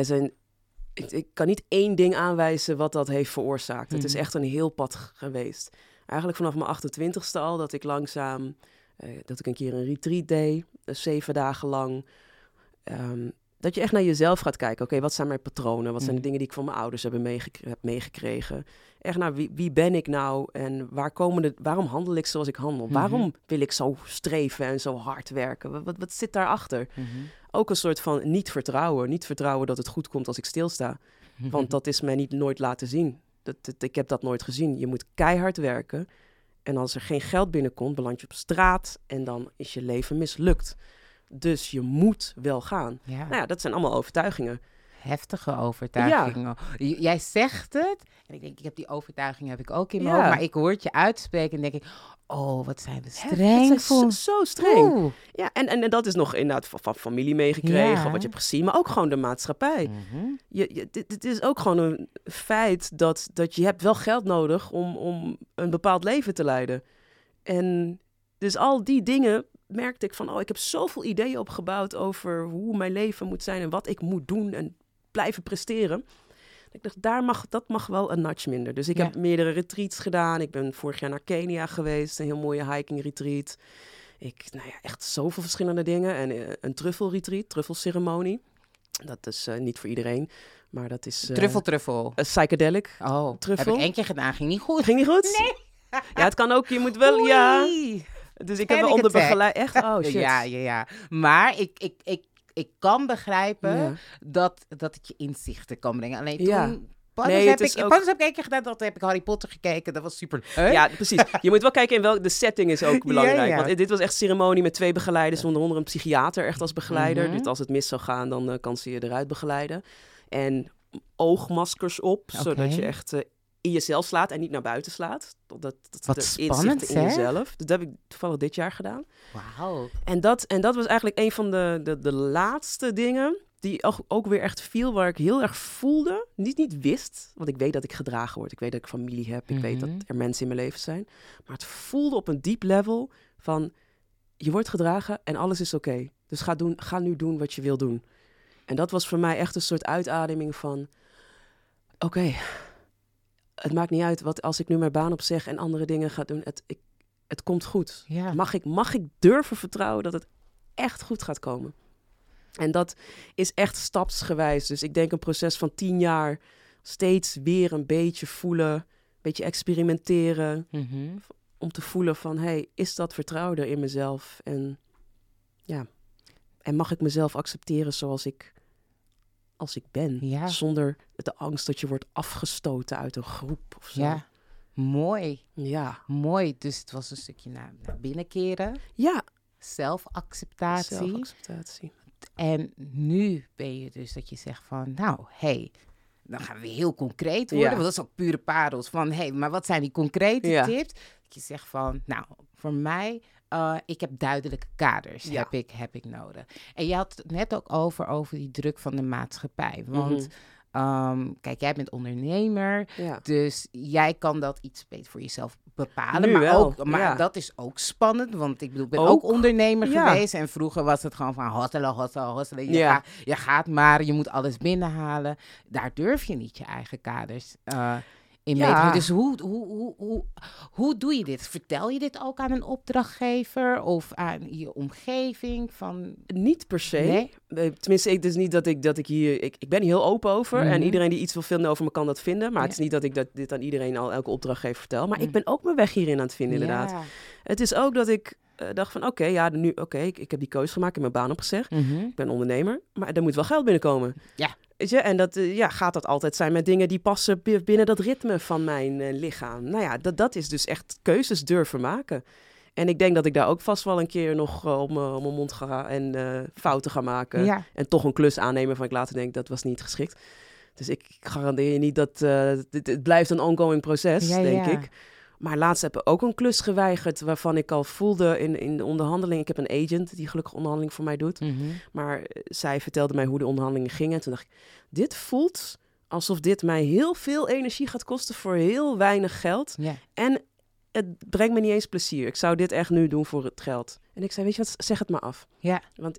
ik kan niet 1 ding aanwijzen wat dat heeft veroorzaakt. Het is echt een heel pad geweest. Eigenlijk vanaf mijn 28ste al, dat ik langzaam... dat ik een keer een retreat deed, 7 dagen lang. Dat je echt naar jezelf gaat kijken. Oké, wat zijn mijn patronen? Wat zijn de dingen die ik van mijn ouders heb meegekregen? Echt naar wie ben ik nou? En waarom handel ik zoals ik handel? Waarom wil ik zo streven en zo hard werken? Wat zit daarachter? Ook een soort van niet vertrouwen. Niet vertrouwen dat het goed komt als ik stilsta. Want dat is mij nooit laten zien. Ik heb dat nooit gezien. Je moet keihard werken. En als er geen geld binnenkomt, beland je op straat. En dan is je leven mislukt. Dus je moet wel gaan. Ja. Nou ja, dat zijn allemaal overtuigingen. Heftige overtuigingen. Ja. Jij zegt het. En ik denk, die overtuiging heb ik ook in mijn hoofd. Maar ik hoor het je uitspreken en denk ik... Oh, wat zijn we streng. Zo streng. Ja, en dat is nog inderdaad van familie meegekregen. Wat je hebt gezien. Maar ook gewoon de maatschappij. Het is ook gewoon een feit dat je hebt wel geld nodig om een bepaald leven te leiden. En dus al die dingen merkte ik van... ik heb zoveel ideeën opgebouwd over hoe mijn leven moet zijn... en wat ik moet doen en blijven presteren. Ik dacht, dat mag wel een notch minder. Dus ik heb meerdere retreats gedaan. Ik ben vorig jaar naar Kenia geweest. Een heel mooie hiking retreat. Echt zoveel verschillende dingen. En een truffelretreat, truffelceremonie. Dat is niet voor iedereen. Maar dat is... Truffel. Psychedelic. Oh, truffel. Heb ik 1 keer gedaan. Ging niet goed. Ging niet goed? Nee. Ja, het kan ook. Je moet wel... Oei. Ja. Dus ik heb wel onder begeleid. Echt? Oh, shit. Ja. Maar ik kan begrijpen dat het je inzichten kan brengen. Alleen toen... Pas heb ik 1 keer gedaan, dat heb ik Harry Potter gekeken. Dat was super leuk. Ja, precies. Je moet wel kijken in de setting is ook belangrijk. Want dit was echt ceremonie met 2 begeleiders, onder andere een psychiater echt als begeleider. Dus als het mis zou gaan, dan kan ze je eruit begeleiden. En oogmaskers op, zodat je echt in jezelf slaat en niet naar buiten slaat. Wat spannend, in jezelf. Dat heb ik toevallig dit jaar gedaan. Wauw. En dat was eigenlijk een van de laatste dingen die ook weer echt viel, waar ik heel erg voelde, niet wist, want ik weet dat ik gedragen word, ik weet dat ik familie heb, ik weet dat er mensen in mijn leven zijn, maar het voelde op een diep level van, je wordt gedragen en alles is oké. Dus ga nu doen wat je wil doen. En dat was voor mij echt een soort uitademing van, oké, het maakt niet uit wat als ik nu mijn baan opzeg en andere dingen ga doen, het komt goed. Ja. Mag ik durven vertrouwen dat het echt goed gaat komen? En dat is echt stapsgewijs. Dus ik denk een proces van 10 jaar steeds weer een beetje voelen, een beetje experimenteren. Om te voelen van, is dat vertrouwen er in mezelf? En ja. En mag ik mezelf accepteren zoals ik ben. Ja. Zonder de angst dat je wordt afgestoten uit een groep of zo. Ja, mooi. Ja. Mooi. Dus het was een stukje naar binnen keren. Ja. Zelfacceptatie. En nu ben je dus dat je zegt van, nou, dan gaan we heel concreet worden. Want dat is ook pure parels van, maar wat zijn die concrete tips? Dat je zegt van, nou, voor mij, ik heb duidelijke kaders, heb ik nodig. En je had het net ook over die druk van de maatschappij. Want kijk, jij bent ondernemer, dus jij kan dat iets beter voor jezelf bepalen. Nu wel. Maar dat is ook spannend, want ik bedoel, ik ben ook ondernemer geweest. En vroeger was het gewoon van hosselen. Je gaat maar, je moet alles binnenhalen. Daar durf je niet je eigen kaders in mee te doen. Dus hoe doe je dit? Vertel je dit ook aan een opdrachtgever of aan je omgeving? Niet per se. Nee? Tenminste, het is niet dat ik hier... Ik ben hier heel open over. En iedereen die iets wil vinden over me kan dat vinden. Maar het is niet dat ik dit aan iedereen, elke opdrachtgever vertel. Maar ik ben ook mijn weg hierin aan het vinden, inderdaad. Het is ook dat ik dacht van, ik heb die keuze gemaakt. Ik heb mijn baan opgezegd. Ik ben ondernemer. Maar er moet wel geld binnenkomen. Ja. Weet je? En dat gaat dat altijd zijn met dingen die passen binnen dat ritme van mijn lichaam. Nou ja, dat is dus echt keuzes durven maken. En ik denk dat ik daar ook vast wel een keer nog op mijn mond ga en fouten ga maken. Ja. En toch een klus aannemen van ik later denk dat was niet geschikt. Dus ik garandeer je niet dat het blijft een ongoing proces, denk ik. Maar laatst heb ik ook een klus geweigerd waarvan ik al voelde in de onderhandeling. Ik heb een agent die gelukkig onderhandeling voor mij doet. Maar zij vertelde mij hoe de onderhandelingen gingen. En toen dacht ik, dit voelt alsof dit mij heel veel energie gaat kosten voor heel weinig geld. Ja. En het brengt me niet eens plezier. Ik zou dit echt nu doen voor het geld. En ik zei, weet je wat, zeg het maar af. Ja. Want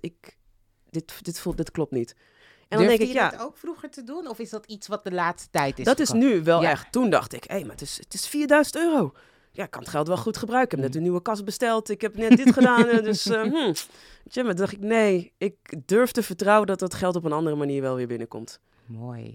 dit klopt niet. En dan denk ik, dat ook vroeger te doen? Of is dat iets wat de laatste tijd is? Dat is nu wel echt. Toen dacht ik, maar het is €4.000. Ja, ik kan het geld wel goed gebruiken. Ik heb net een nieuwe kast besteld. Ik heb net dit gedaan. Dus, maar toen dacht ik, nee, ik durf te vertrouwen dat dat geld op een andere manier wel weer binnenkomt. Mooi.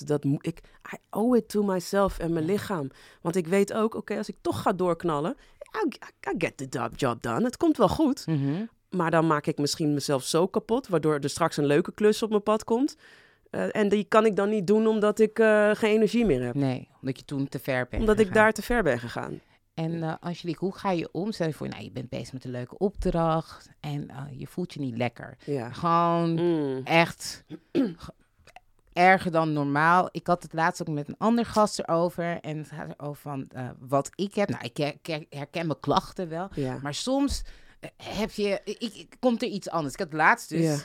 I owe it to myself en mijn lichaam. Want ik weet ook, als ik toch ga doorknallen, I get the job done. Het komt wel goed. Maar dan maak ik misschien mezelf zo kapot, waardoor er straks een leuke klus op mijn pad komt. En die kan ik dan niet doen omdat ik geen energie meer heb. Nee, omdat je toen te ver bent Omdat ik daar te ver ben gegaan. En Angelique, hoe ga je om? Stel je voor, je bent bezig met een leuke opdracht en je voelt je niet lekker. Ja. Gewoon echt erger dan normaal. Ik had het laatst ook met een ander gast erover. En het gaat erover van wat ik heb. Nou, ik herken mijn klachten wel. Ja. Maar soms komt er iets anders. Ik had laatst dus...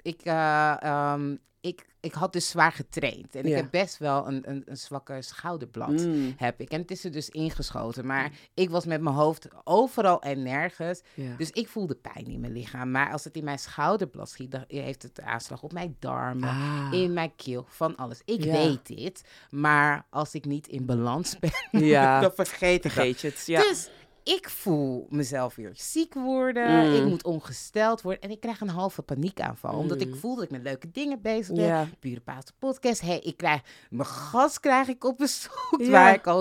Ja. Ik had dus zwaar getraind. En ik heb best wel een zwakke schouderblad. Heb ik. En het is er dus ingeschoten. Maar ik was met mijn hoofd overal en nergens. Ja. Dus ik voelde pijn in mijn lichaam. Maar als het in mijn schouderblad schiet, dan heeft het aanslag op mijn darmen, in mijn keel, van alles. Ik weet dit. Maar als ik niet in balans ben, dan vergeet je het. Ja. Dus ik voel mezelf weer ziek worden. Ik moet ongesteld worden. En ik krijg een halve paniekaanval. Omdat ik voel dat ik met leuke dingen bezig ben. Ja. Pure Paas podcast. Mijn gast krijg ik op bezoek. Ja. Waar ik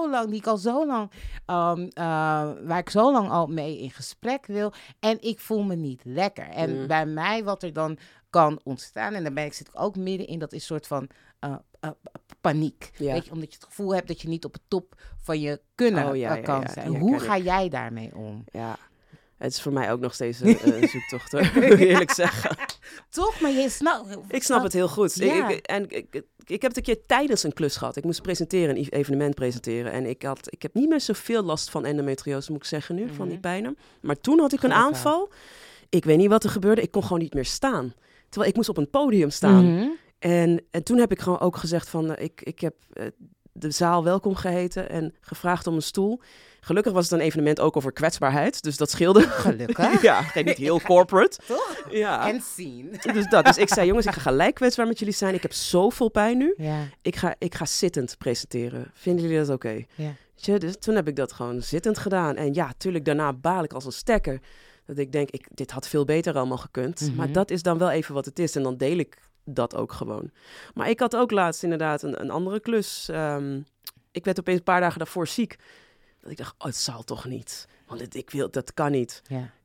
zo lang al mee in gesprek wil. En ik voel me niet lekker. En bij mij wat er dan kan ontstaan. En daar zit ik ook midden in. Dat is een soort van paniek. Ja. Weet je, omdat je het gevoel hebt dat je niet op de top van je kunnen kan zijn. Hoe ga jij daarmee om? Ja, het is voor mij ook nog steeds een zoektocht, hoor. Eerlijk zeggen. Toch? Maar ik snap het heel goed. Ja. Ik heb het een keer tijdens een klus gehad. Ik moest presenteren, een evenement presenteren. En ik heb niet meer zoveel last van endometriose, moet ik zeggen nu, van die pijnen. Maar toen had ik een aanval. Ik weet niet wat er gebeurde. Ik kon gewoon niet meer staan. Terwijl ik moest op een podium staan. En toen heb ik gewoon ook gezegd van, ik heb de zaal welkom geheten en gevraagd om een stoel. Gelukkig was het een evenement ook over kwetsbaarheid, dus dat scheelde. Gelukkig. Ja, niet heel corporate. Toch? Ja. En zien. Dus ik zei, jongens, ik ga gelijk kwetsbaar met jullie zijn. Ik heb zoveel pijn nu. Ja. Ik ga zittend presenteren. Vinden jullie dat oké? Ja. Dus toen heb ik dat gewoon zittend gedaan. En ja, tuurlijk, daarna baal ik als een stekker. Dat ik denk, dit had veel beter allemaal gekund. Maar dat is dan wel even wat het is. En dan deel ik dat ook gewoon. Maar ik had ook laatst inderdaad een andere klus. Ik werd opeens een paar dagen daarvoor ziek. Dat ik dacht, het zal toch niet. Want dat kan niet. Ja.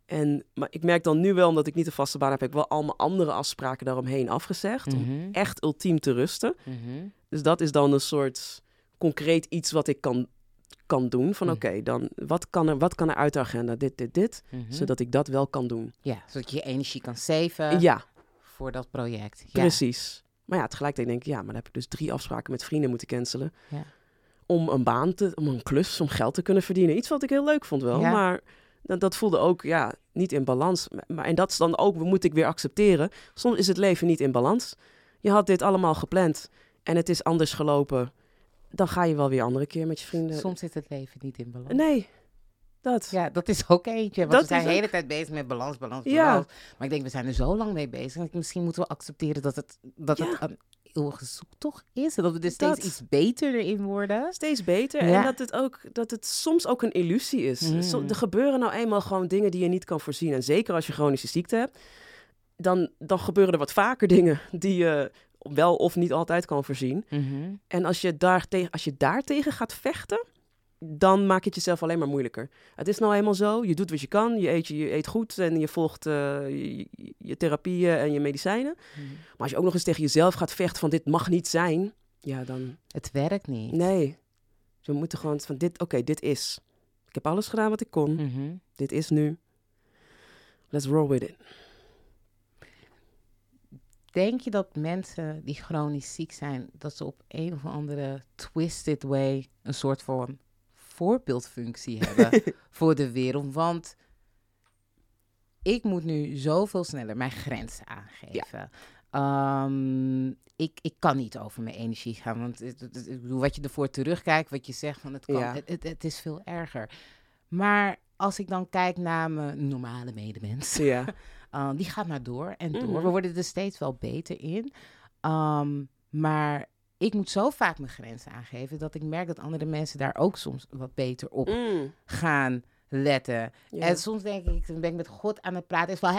Maar ik merk dan nu wel, omdat ik niet een vaste baan heb, heb ik wel allemaal andere afspraken daaromheen afgezegd. Om echt ultiem te rusten. Dus dat is dan een soort concreet iets wat ik kan doen. Van oké, dan wat kan er uit de agenda? Dit. Zodat ik dat wel kan doen. Ja, zodat je energie kan saven voor dat project. Ja. Precies. Maar ja, tegelijkertijd denk ik, maar dan heb ik dus 3 afspraken met vrienden moeten cancelen. Ja. Om een klus, om geld te kunnen verdienen. Iets wat ik heel leuk vond wel, maar dat voelde ook niet in balans. En dat is dan ook, moet ik weer accepteren. Soms is het leven niet in balans. Je had dit allemaal gepland en het is anders gelopen. Dan ga je wel weer andere keer met je vrienden. Soms zit het leven niet in balans. Nee, dat. Ja, dat is ook eentje. Want we zijn de hele tijd bezig met balans. Maar ik denk, we zijn er zo lang mee bezig. Misschien moeten we accepteren dat het een eeuwige zoektocht is. En dat we dus steeds iets beter erin worden. Steeds beter. En dat het soms ook een illusie is. Er gebeuren nou eenmaal gewoon dingen die je niet kan voorzien. En zeker als je chronische ziekte hebt. Dan gebeuren er wat vaker dingen die je wel of niet altijd kan voorzien. En als je daartegen gaat vechten, dan maak je het jezelf alleen maar moeilijker. Het is nou eenmaal zo, je doet wat je kan, je eet goed en je volgt je therapieën en je medicijnen. Maar als je ook nog eens tegen jezelf gaat vechten van dit mag niet zijn, dan... Het werkt niet. Nee. Dus we moeten gewoon van dit is. Ik heb alles gedaan wat ik kon. Dit is nu. Let's roll with it. Denk je dat mensen die chronisch ziek zijn, dat ze op een of andere twisted way een soort van voorbeeldfunctie hebben voor de wereld? Want ik moet nu zoveel sneller mijn grenzen aangeven. Ja. Ik kan niet over mijn energie gaan, want wat je ervoor terugkijkt, wat je zegt van het kan, het is veel erger. Maar als ik dan kijk naar mijn normale medemens, die gaat maar door en door. We worden er steeds wel beter in. Maar ik moet zo vaak mijn grenzen aangeven dat ik merk dat andere mensen daar ook soms wat beter op gaan letten. Ja. En soms denk ik, dan ben ik met God aan het praten. Is van,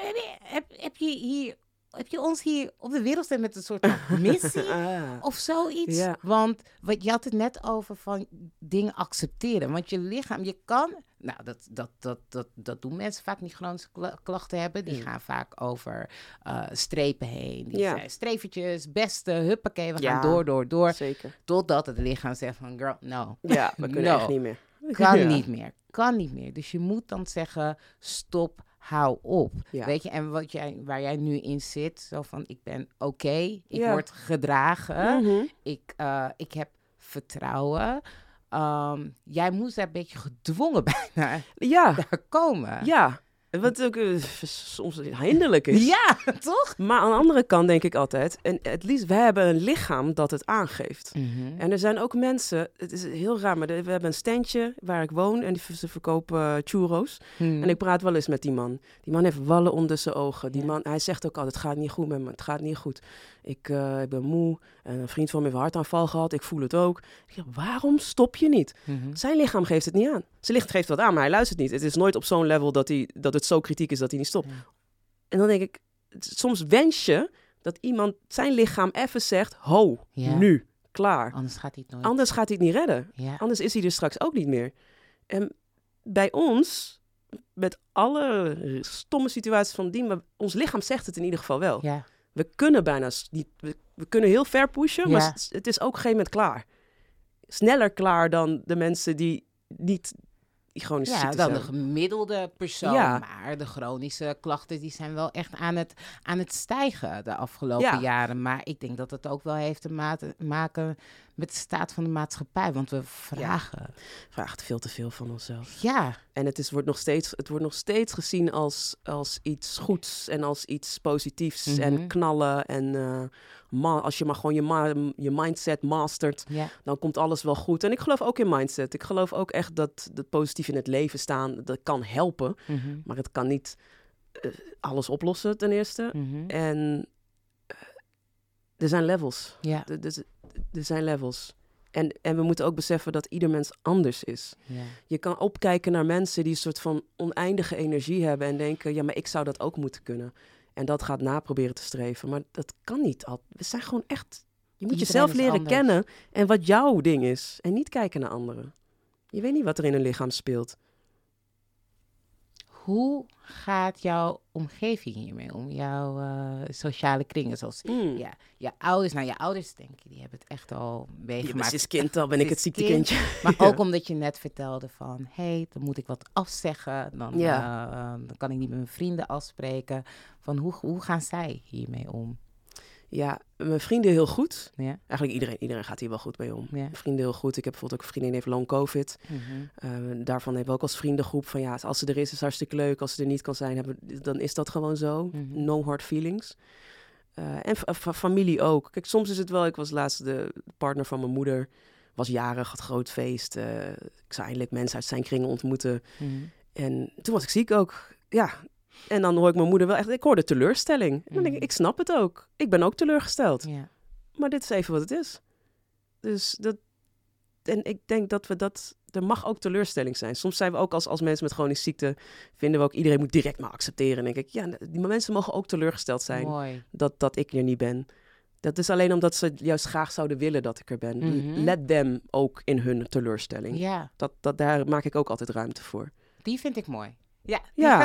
heb je ons hier op de wereld staan met een soort van missie of zoiets? Ja. Want je had het net over van dingen accepteren. Want je lichaam, je kan... Nou, dat doen mensen vaak die chronische klachten hebben. Die gaan vaak over strepen heen. Die zijn strevertjes, beste, huppakee, we gaan door. Zeker. Totdat het lichaam zegt van, girl, no. Ja, we kunnen echt niet meer. Kan niet meer. Dus je moet dan zeggen, stop, hou op. Ja. Weet je, en waar jij nu in zit, zo van, ik ben oké, ik word gedragen, ik heb vertrouwen. Jij moest daar een beetje gedwongen bijna daar komen. Ja, wat ook soms hinderlijk is. Ja, toch? Maar aan de andere kant denk ik altijd, en het liefst, we hebben een lichaam dat het aangeeft. En er zijn ook mensen, het is heel raar, maar we hebben een standje waar ik woon en ze verkopen churros. En ik praat wel eens met die man. Die man heeft wallen onder zijn ogen. Die man, hij zegt ook altijd, het gaat niet goed met me, het gaat niet goed. Ik ben moe en een vriend van me heeft een hartaanval gehad, ik voel het ook. Ik zeg, waarom stop je niet? Zijn lichaam geeft het niet aan. Zijn lichaam geeft wat aan, maar hij luistert niet. Het is nooit op zo'n level dat het zo kritiek is dat hij niet stopt. En dan denk ik, soms wens je dat iemand zijn lichaam even zegt, nu, klaar. Anders gaat hij het nooit. Anders gaat hij het niet redden. Ja. Anders is hij er straks ook niet meer. En bij ons, met alle stomme situaties van die, maar ons lichaam zegt het in ieder geval wel. Ja. We kunnen bijna niet, we kunnen heel ver pushen, maar het is ook op een gegeven moment klaar. Sneller klaar dan de mensen die niet die chronische ziektes dan hebben. De gemiddelde persoon. Ja. Maar de chronische klachten die zijn wel echt aan het stijgen de afgelopen jaren. Maar ik denk dat het ook wel heeft te maken met de staat van de maatschappij. Want we vragen veel te veel van onszelf. Ja. En het wordt nog steeds gezien als iets goeds en als iets positiefs en knallen. En als je maar gewoon je mindset mastert, dan komt alles wel goed. En ik geloof ook in mindset. Ik geloof ook echt dat het positief in het leven staan, dat kan helpen. Maar het kan niet alles oplossen ten eerste. En er zijn levels. Ja. Er zijn levels. En we moeten ook beseffen dat ieder mens anders is. Ja. Je kan opkijken naar mensen die een soort van oneindige energie hebben en denken, ja, maar ik zou dat ook moeten kunnen. En dat gaat naproberen te streven. Maar dat kan niet al. We zijn gewoon echt... Je moet jezelf leren kennen en wat jouw ding is. En niet kijken naar anderen. Je weet niet wat er in een lichaam speelt. Hoe gaat jouw omgeving hiermee om? Jouw sociale kringen, zoals je ouders. Nou, je ouders, denk ik, die hebben het echt al meegemaakt. Sinds kind al ben ik het ziektekindje. Maar ook omdat je net vertelde van, dan moet ik wat afzeggen. Dan kan ik niet met mijn vrienden afspreken. Van hoe gaan zij hiermee om? Ja, mijn vrienden heel goed. Ja. Eigenlijk iedereen gaat hier wel goed mee om. Ja. Mijn vrienden heel goed. Ik heb bijvoorbeeld ook een vriendin die heeft long COVID. Daarvan hebben we ook als vriendengroep van als ze er is het hartstikke leuk. Als ze er niet kan zijn, dan is dat gewoon zo. No hard feelings. En familie ook. Kijk, soms is het wel... Ik was laatst de partner van mijn moeder. Was jarig, had groot feest. Ik zou eindelijk mensen uit zijn kringen ontmoeten. En toen was ik ziek ook. Ja. En dan hoor ik mijn moeder wel echt... Ik hoor de teleurstelling. En dan denk ik snap het ook. Ik ben ook teleurgesteld. Ja. Maar dit is even wat het is. Dus dat... En ik denk dat we dat... Er mag ook teleurstelling zijn. Soms zijn we ook als mensen met chronische ziekte... vinden we ook... Iedereen moet direct maar accepteren. En denk ik... Ja, die mensen mogen ook teleurgesteld zijn. Mooi. Dat ik er niet ben. Dat is alleen omdat ze juist graag zouden willen dat ik er ben. Let them ook in hun teleurstelling. Ja. Daar maak ik ook altijd ruimte voor. Die vind ik mooi. Ja.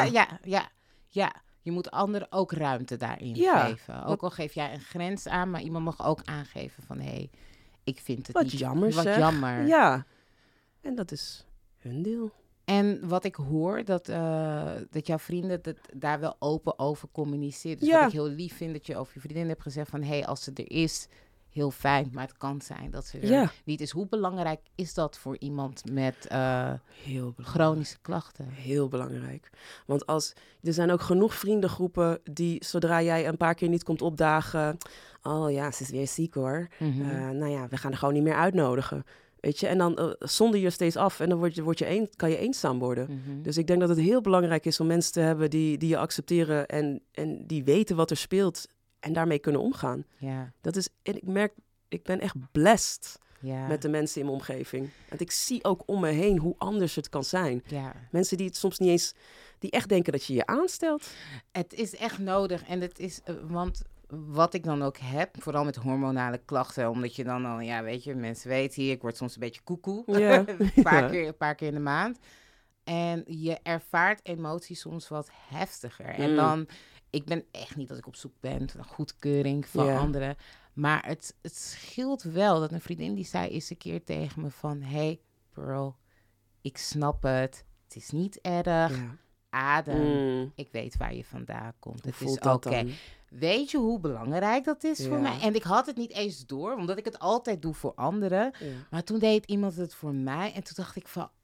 Je moet anderen ook ruimte daarin geven. Ook al geef jij een grens aan, maar iemand mag ook aangeven van... ik vind het wat niet... jammer, wat zeg. jammer. Ja. En dat is hun deel. En wat ik hoor, dat jouw vrienden daar wel open over communiceren. Dus wat ik heel lief vind, dat je over je vriendin hebt gezegd van... als ze er is, heel fijn, maar het kan zijn dat ze er niet is. Hoe belangrijk is dat voor iemand met chronische klachten? Heel belangrijk. Want er zijn ook genoeg vriendengroepen die, zodra jij een paar keer niet komt opdagen... Oh ja, ze is weer ziek hoor. We gaan er gewoon niet meer uitnodigen. Weet je, en dan zonder je steeds af en dan kan je eenzaam worden. Dus ik denk dat het heel belangrijk is om mensen te hebben die je accepteren en die weten wat er speelt en daarmee kunnen omgaan. Ja. Dat is, en ik merk, ik ben echt blessed met de mensen in mijn omgeving. Want ik zie ook om me heen hoe anders het kan zijn. Ja. Mensen die het soms niet eens, die echt denken dat je je aanstelt. Het is echt nodig en het is, want... Wat ik dan ook heb, vooral met hormonale klachten, omdat je dan al, mensen weten hier, ik word soms een beetje koekoe, een paar keer in de maand. En je ervaart emoties soms wat heftiger. En dan, ik ben echt niet dat ik op zoek ben naar goedkeuring van anderen, maar het scheelt wel dat een vriendin die zei eens een keer tegen me van, hey bro, ik snap het is niet erg, adem, ik weet waar je vandaan komt, het is oké. Weet je hoe belangrijk dat is voor mij? En ik had het niet eens door, omdat ik het altijd doe voor anderen. Ja. Maar toen deed iemand het voor mij. En toen dacht ik van,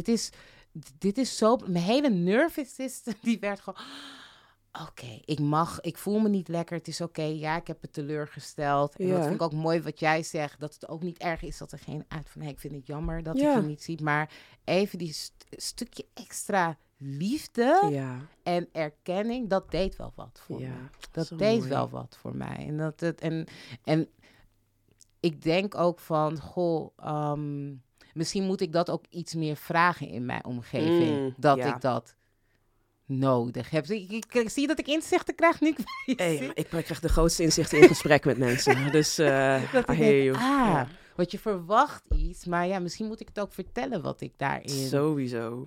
dit is zo... Mijn hele nervous system, die werd gewoon... Oké, ik voel me niet lekker. Het is oké, ik heb het teleurgesteld. En dat vind ik ook mooi wat jij zegt. Dat het ook niet erg is dat er geen uit van... ik vind het jammer dat ik je niet zie. Maar even die stukje extra... liefde en erkenning, dat deed wel wat voor mij. Dat deed mooi. Wel wat voor mij. En ik denk ook van, misschien moet ik dat ook iets meer vragen in mijn omgeving. Ik dat nodig heb. Ik zie dat ik inzichten krijg nu. Ik krijg de grootste inzichten in gesprek met mensen. Dus want je verwacht iets, maar misschien moet ik het ook vertellen wat ik daarin sowieso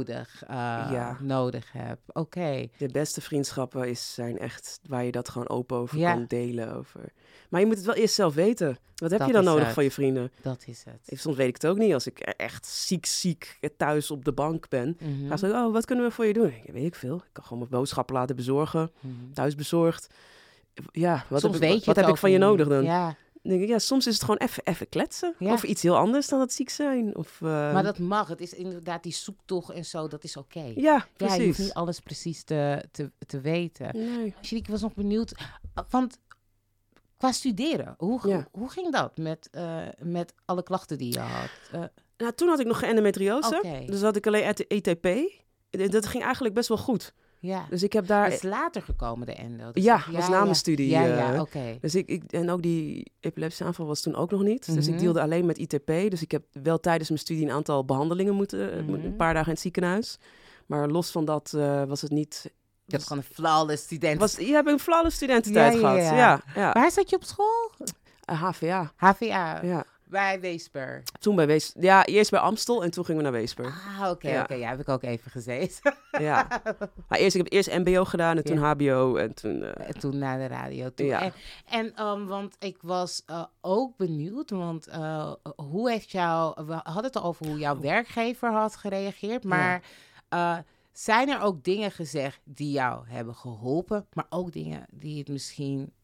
nodig heb. Oké. De beste vriendschappen zijn echt waar je dat gewoon open over kan delen. Maar je moet het wel eerst zelf weten. Wat heb je dan nodig van je vrienden? Dat is het. Soms weet ik het ook niet. Als ik echt ziek thuis op de bank ben, ga ze zeggen, wat kunnen we voor je doen? Weet ik veel. Ik kan gewoon mijn boodschappen laten bezorgen. Thuis bezorgd. Ja, wat heb ik van je nodig dan? Ja. Denk ik, soms is het gewoon even kletsen. Ja. Of iets heel anders dan het ziek zijn. Maar dat mag. Het is inderdaad die zoektocht en zo, dat is oké. Ja, precies. Je hoeft niet alles precies te weten. Nee. Ik was nog benieuwd, want qua studeren, hoe ging dat met alle klachten die je had? Toen had ik nog geen endometriose. Okay. Dus had ik alleen ETP. Dat ging eigenlijk best wel goed. Ja. Dus ik heb daar... Het is later gekomen, de endo. Dus was na mijn studie. Oké. Dus en ook die epileptische aanval was toen ook nog niet. Dus ik deelde alleen met ITP. Dus ik heb wel tijdens mijn studie een aantal behandelingen een paar dagen in het ziekenhuis. Maar los van dat was het niet... Je hebt gewoon een flawless student. Je hebt een flawless studententijd gehad. Ja. Waar zat je op school? HVA. HVA. Ja. bij Weesper? Toen bij Weesper. Ja, eerst bij Amstel en toen gingen we naar Weesper. Oké. Ja, heb ik ook even gezeten. Ja. Maar ik heb eerst mbo gedaan en toen hbo en toen... En toen naar de radio toe. Ja. En want ik was ook benieuwd, want hoe heeft we hadden het al over hoe jouw werkgever had gereageerd, maar zijn er ook dingen gezegd die jou hebben geholpen, maar ook dingen die het misschien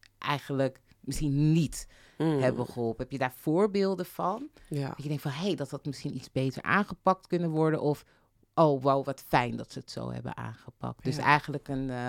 niet hebben geholpen? Heb je daar voorbeelden van? Ja. Dat je denkt van, dat had misschien iets beter aangepakt kunnen worden, of oh, wow, wat fijn dat ze het zo hebben aangepakt. Dus eigenlijk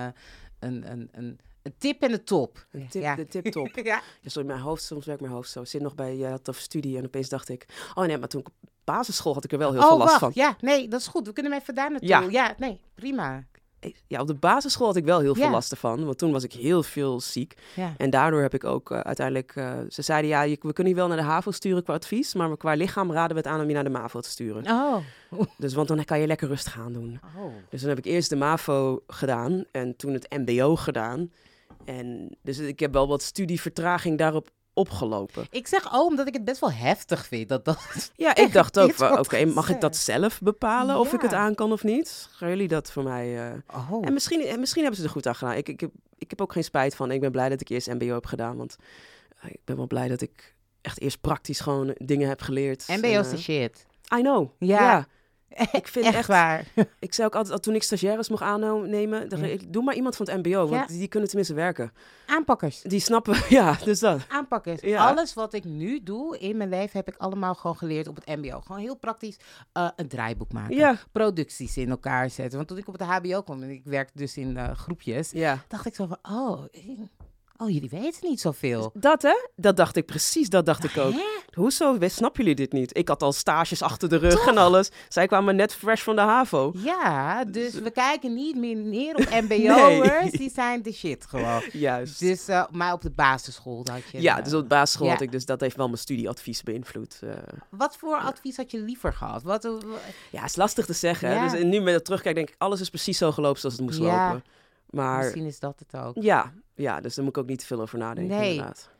een tip en de top. De tip-top. Ja. Soms werkt mijn hoofd zo. Ik zit nog bij studie en opeens dacht ik... Oh nee, maar toen op basisschool had ik er wel heel veel last van. Ja, nee, dat is goed. We kunnen hem even daar naartoe. Ja, nee, prima. Ja, op de basisschool had ik wel heel veel last ervan. Want toen was ik heel veel ziek. Ja. En daardoor heb ik ook uiteindelijk... ze zeiden, we kunnen je wel naar de HAVO sturen qua advies. Maar qua lichaam raden we het aan om je naar de MAVO te sturen. Oh. Dus, want dan kan je lekker rustig aan doen. Oh. Dus dan heb ik eerst de MAVO gedaan. En toen het mbo gedaan. En dus ik heb wel wat studievertraging daarop opgelopen. Ik zeg omdat ik het best wel heftig vind. Ja, ik dacht ook van, oké, mag ik dat zelf bepalen of ik het aan kan of niet? Gaan jullie dat voor mij... En misschien hebben ze er goed aan gedaan. Ik heb ook geen spijt van. Ik ben blij dat ik eerst mbo heb gedaan. Want ik ben wel blij dat ik echt eerst praktisch gewoon dingen heb geleerd. MBO is de shit. I know. Ja. Ik vind echt waar. Ik zei ook altijd, toen ik stagiaires mocht aannemen, doe maar iemand van het mbo, want die kunnen tenminste werken. Aanpakkers. Die snappen, dus dat. Aanpakkers. Ja. Alles wat ik nu doe in mijn leven heb ik allemaal gewoon geleerd op het mbo. Gewoon heel praktisch een draaiboek maken. Producties in elkaar zetten. Want toen ik op het hbo kwam en ik werkte dus in groepjes, dacht ik zo van, jullie weten niet zoveel. Dat dacht ik precies, dat dacht ik ook. Hoezo snappen jullie dit niet? Ik had al stages achter de rug en alles. Zij kwamen net fresh van de HAVO. Ja, dus we kijken niet meer neer op mbo'ers. Die zijn de shit gewoon. Juist. Dus, maar op de basisschool had je... Ja, dus op de basisschool had ik, dus dat heeft wel mijn studieadvies beïnvloed. Wat voor advies had je liever gehad? Ja, is lastig te zeggen. Ja. Dus nu met het terugkijk denk ik, alles is precies zo gelopen zoals het moest lopen. Maar misschien is dat het ook. Ja, dus daar moet ik ook niet te veel over nadenken, inderdaad.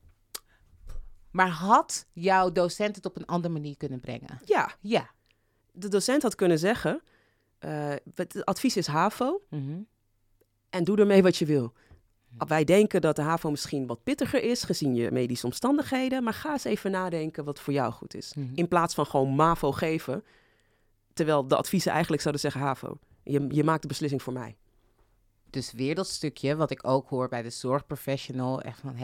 Maar had jouw docent het op een andere manier kunnen brengen? Ja. De docent had kunnen zeggen, het advies is HAVO en doe ermee wat je wil. Wij denken dat de HAVO misschien wat pittiger is, gezien je medische omstandigheden, maar ga eens even nadenken wat voor jou goed is. In plaats van gewoon MAVO geven, terwijl de adviezen eigenlijk zouden zeggen HAVO. Je maakt de beslissing voor mij. Dus weer dat stukje wat ik ook hoor bij de zorgprofessional. Echt van,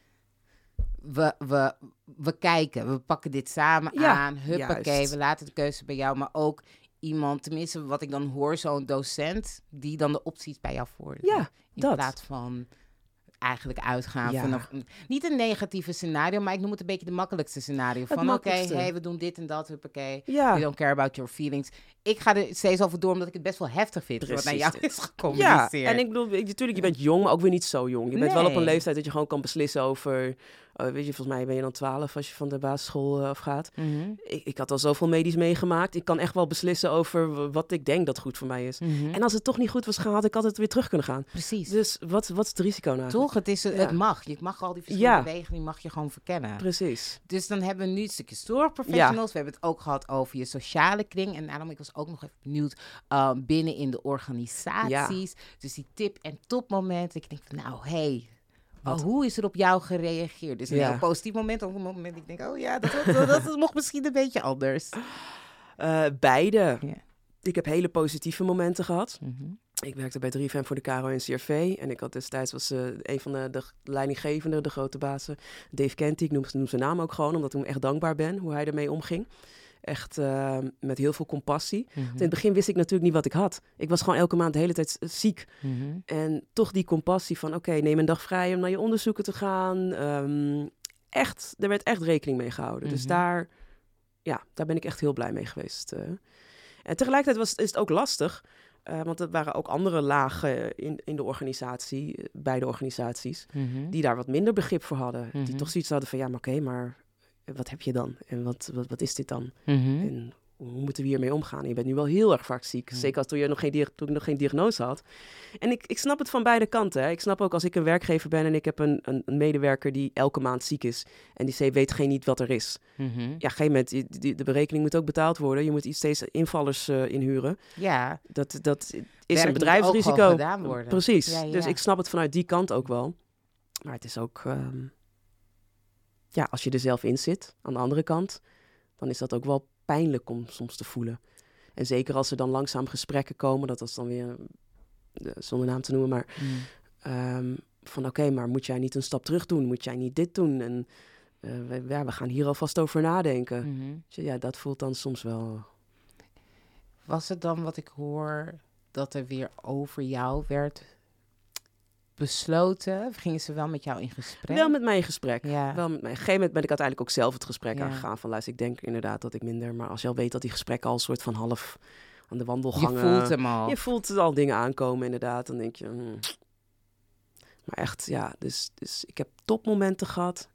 we kijken, we pakken dit samen aan. Huppakee, we laten de keuze bij jou. Maar ook iemand, tenminste wat ik dan hoor, zo'n docent, die dan de opties bij jou voorlegt. In plaats van eigenlijk uitgaan van niet een negatieve scenario, maar ik noem het een beetje de makkelijkste scenario. Van oké, we doen dit en dat, huppakee. We don't care about your feelings. Ik ga er steeds over door, omdat ik het best wel heftig vind. Precies. Wat naar jou is gecommuniceerd. Ja, en ik bedoel, natuurlijk, je bent jong, maar ook weer niet zo jong. Je bent wel op een leeftijd dat je gewoon kan beslissen over... weet je, volgens mij ben je dan 12 als je van de basisschool afgaat. Ik had al zoveel medisch meegemaakt. Ik kan echt wel beslissen over wat ik denk dat goed voor mij is. En als het toch niet goed was gegaan, had ik altijd weer terug kunnen gaan. Precies. Dus wat is het risico nou? Toch, het mag. Je mag al die verschillende wegen, die mag je gewoon verkennen. Precies. Dus dan hebben we nu een stukje zorgprofessionals. We hebben het ook gehad over je sociale kring. En daarom, ik was ook nog even benieuwd binnen in de organisaties. Dus die tip- en topmomenten. Ik denk van, hoe is er op jou gereageerd? Dus een heel positief moment. Op een moment ik denk, dat mocht misschien een beetje anders. Beide. Yeah. Ik heb hele positieve momenten gehad. Ik werkte bij 3FM voor de KRO en CRV. En ik had destijds een van de leidinggevenden, de grote bazen, Dave Kenty. Ik noem zijn naam ook gewoon, omdat ik hem echt dankbaar ben hoe hij ermee omging. Echt met heel veel compassie. In het begin wist ik natuurlijk niet wat ik had. Ik was gewoon elke maand de hele tijd ziek. En toch die compassie van, neem een dag vrij om naar je onderzoeken te gaan. Er werd echt rekening mee gehouden. Dus daar ben ik echt heel blij mee geweest. En tegelijkertijd is het ook lastig. Want er waren ook andere lagen in de organisatie, beide organisaties, die daar wat minder begrip voor hadden. Die toch zoiets hadden van, maar wat heb je dan? En wat is dit dan? En hoe moeten we hiermee omgaan? Je bent nu wel heel erg vaak ziek. Zeker als toen ik nog geen diagnose had. En ik snap het van beide kanten. Hè. Ik snap ook als ik een werkgever ben en ik heb een medewerker die elke maand ziek is. En die weet geen niet wat er is. Mm-hmm. Ja, op een gegeven moment, de berekening moet ook betaald worden. Je moet steeds invallers inhuren. Ja. Dat is een bedrijfsrisico. Ook gedaan worden. Precies. Ja, ja. Dus ik snap het vanuit die kant ook wel. Maar het is ook... als je er zelf in zit, aan de andere kant... dan is dat ook wel pijnlijk om soms te voelen. En zeker als er dan langzaam gesprekken komen... dat is dan weer, zonder naam te noemen... maar van oké, maar moet jij niet een stap terug doen? Moet jij niet dit doen? En we gaan hier alvast over nadenken. Mm-hmm. Dus ja, dat voelt dan soms wel... Was het dan wat ik hoor... dat er weer over jou werd... besloten? Of gingen ze wel met jou in gesprek? Wel met mij in gesprek. Ja. Wel met mij. Op een gegeven moment ben ik uiteindelijk ook zelf het gesprek aangegaan. Van luister, ik denk inderdaad dat ik minder... Maar als je al weet dat die gesprekken al een soort van half aan de wandelgangen... Je voelt hem al. Je voelt al dingen aankomen inderdaad. Dan denk je... Maar echt, ja. Dus ik heb topmomenten gehad.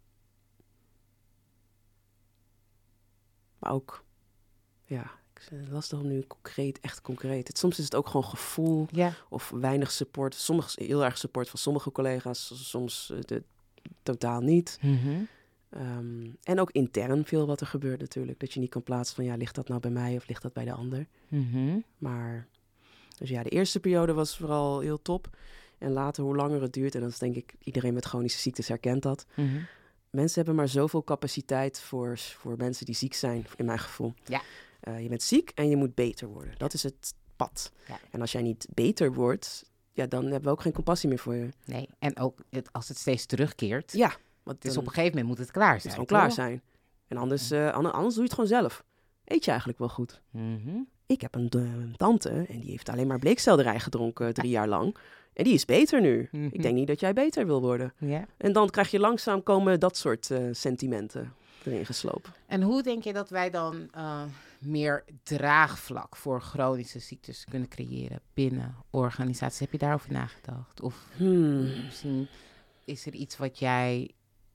Maar ook... Ja, lastig om nu echt concreet. Soms is het ook gewoon gevoel of weinig support. Soms heel erg support van sommige collega's, soms totaal niet. Mm-hmm. En ook intern veel wat er gebeurt natuurlijk. Dat je niet kan plaatsen van ligt dat nou bij mij of ligt dat bij de ander. Mm-hmm. Maar dus ja, de eerste periode was vooral heel top. En later, hoe langer het duurt, en dat is denk ik iedereen met chronische ziektes herkent dat. Mm-hmm. Mensen hebben maar zoveel capaciteit voor mensen die ziek zijn, in mijn gevoel. Ja. Je bent ziek en je moet beter worden. Dat is het pad. Ja. En als jij niet beter wordt, dan hebben we ook geen compassie meer voor je. Nee, en ook als het steeds terugkeert. Ja. Want dus op een gegeven moment moet het klaar zijn. Het moet gewoon klaar zijn. En anders doe je het gewoon zelf. Eet je eigenlijk wel goed? Mm-hmm. Ik heb een tante en die heeft alleen maar bleekselderij gedronken 3 jaar lang. En die is beter nu. Mm-hmm. Ik denk niet dat jij beter wil worden. Ja. En dan krijg je langzaam komen dat soort sentimenten erin geslopen. En hoe denk je dat wij dan meer draagvlak voor chronische ziektes kunnen creëren binnen organisaties? Heb je daarover nagedacht? Of misschien is er iets wat jij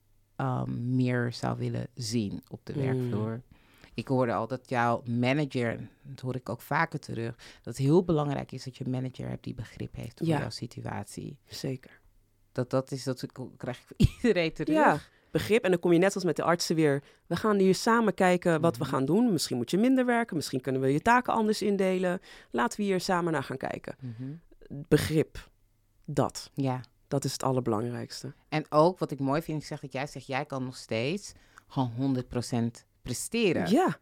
meer zou willen zien op de werkvloer? Ik hoorde al dat jouw manager, dat hoor ik ook vaker terug, dat het heel belangrijk is dat je een manager hebt die begrip heeft voor jouw situatie. Zeker. Dat krijg ik voor iedereen terug. Ja, begrip. En dan kom je net als met de artsen weer, we gaan hier samen kijken wat we gaan doen. Misschien moet je minder werken, misschien kunnen we je taken anders indelen. Laten we hier samen naar gaan kijken. Mm-hmm. Begrip. Dat. Ja. Dat is het allerbelangrijkste. En ook, wat ik mooi vind, ik zeg dat jij zegt, jij kan nog steeds gewoon 100% presteren. Ja.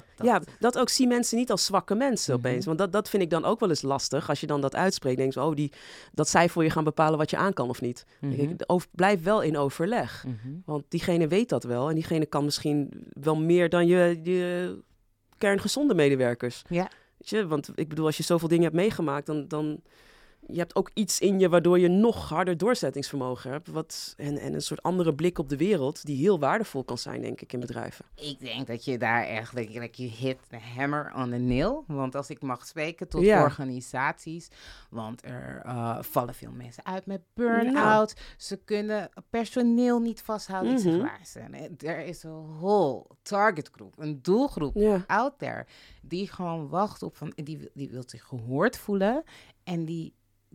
Dat ook zien mensen niet als zwakke mensen opeens. Want dat vind ik dan ook wel eens lastig. Als je dan dat uitspreekt, denk je, dat zij voor je gaan bepalen wat je aan kan of niet. Blijf wel in overleg. Want diegene weet dat wel. En diegene kan misschien wel meer dan je kerngezonde medewerkers. Ja. Weet je? Want ik bedoel, als je zoveel dingen hebt meegemaakt, dan je hebt ook iets in je waardoor je nog harder doorzettingsvermogen hebt. En een soort andere blik op de wereld die heel waardevol kan zijn, denk ik, in bedrijven. Ik denk dat je daar echt, je hit the hammer on the nail. Want als ik mag spreken tot organisaties, want er vallen veel mensen uit met burn-out. Ze kunnen personeel niet vasthouden die zich waar zijn. Er is een whole target groep, een doelgroep out there, die gewoon wacht op die wil zich gehoord voelen en die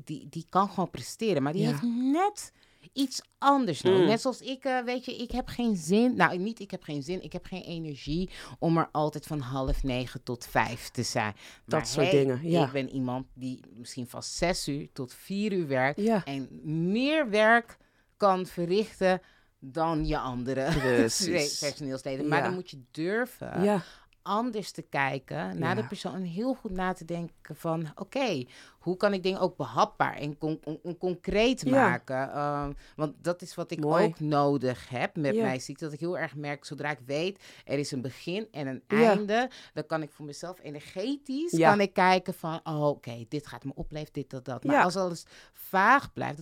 kan gewoon presteren. Maar die heeft net iets anders nodig. Net zoals ik, ik heb geen zin. Nou, niet ik heb geen zin. Ik heb geen energie om er altijd van 8:30 tot 5 te zijn. Maar dat soort dingen, ik ben iemand die misschien van 6 uur tot 4 uur werkt. Ja. En meer werk kan verrichten dan je andere personeelsleden. Maar dan moet je durven anders te kijken naar de persoon en heel goed na te denken van oké, hoe kan ik dingen ook behapbaar en concreet maken? Want dat is wat ik ook nodig heb met mijn ziekte. Dat ik heel erg merk, zodra ik weet, er is een begin en een einde, dan kan ik voor mezelf energetisch kan ik kijken van oké, dit gaat me opleveren, dat. Maar als alles vaag blijft,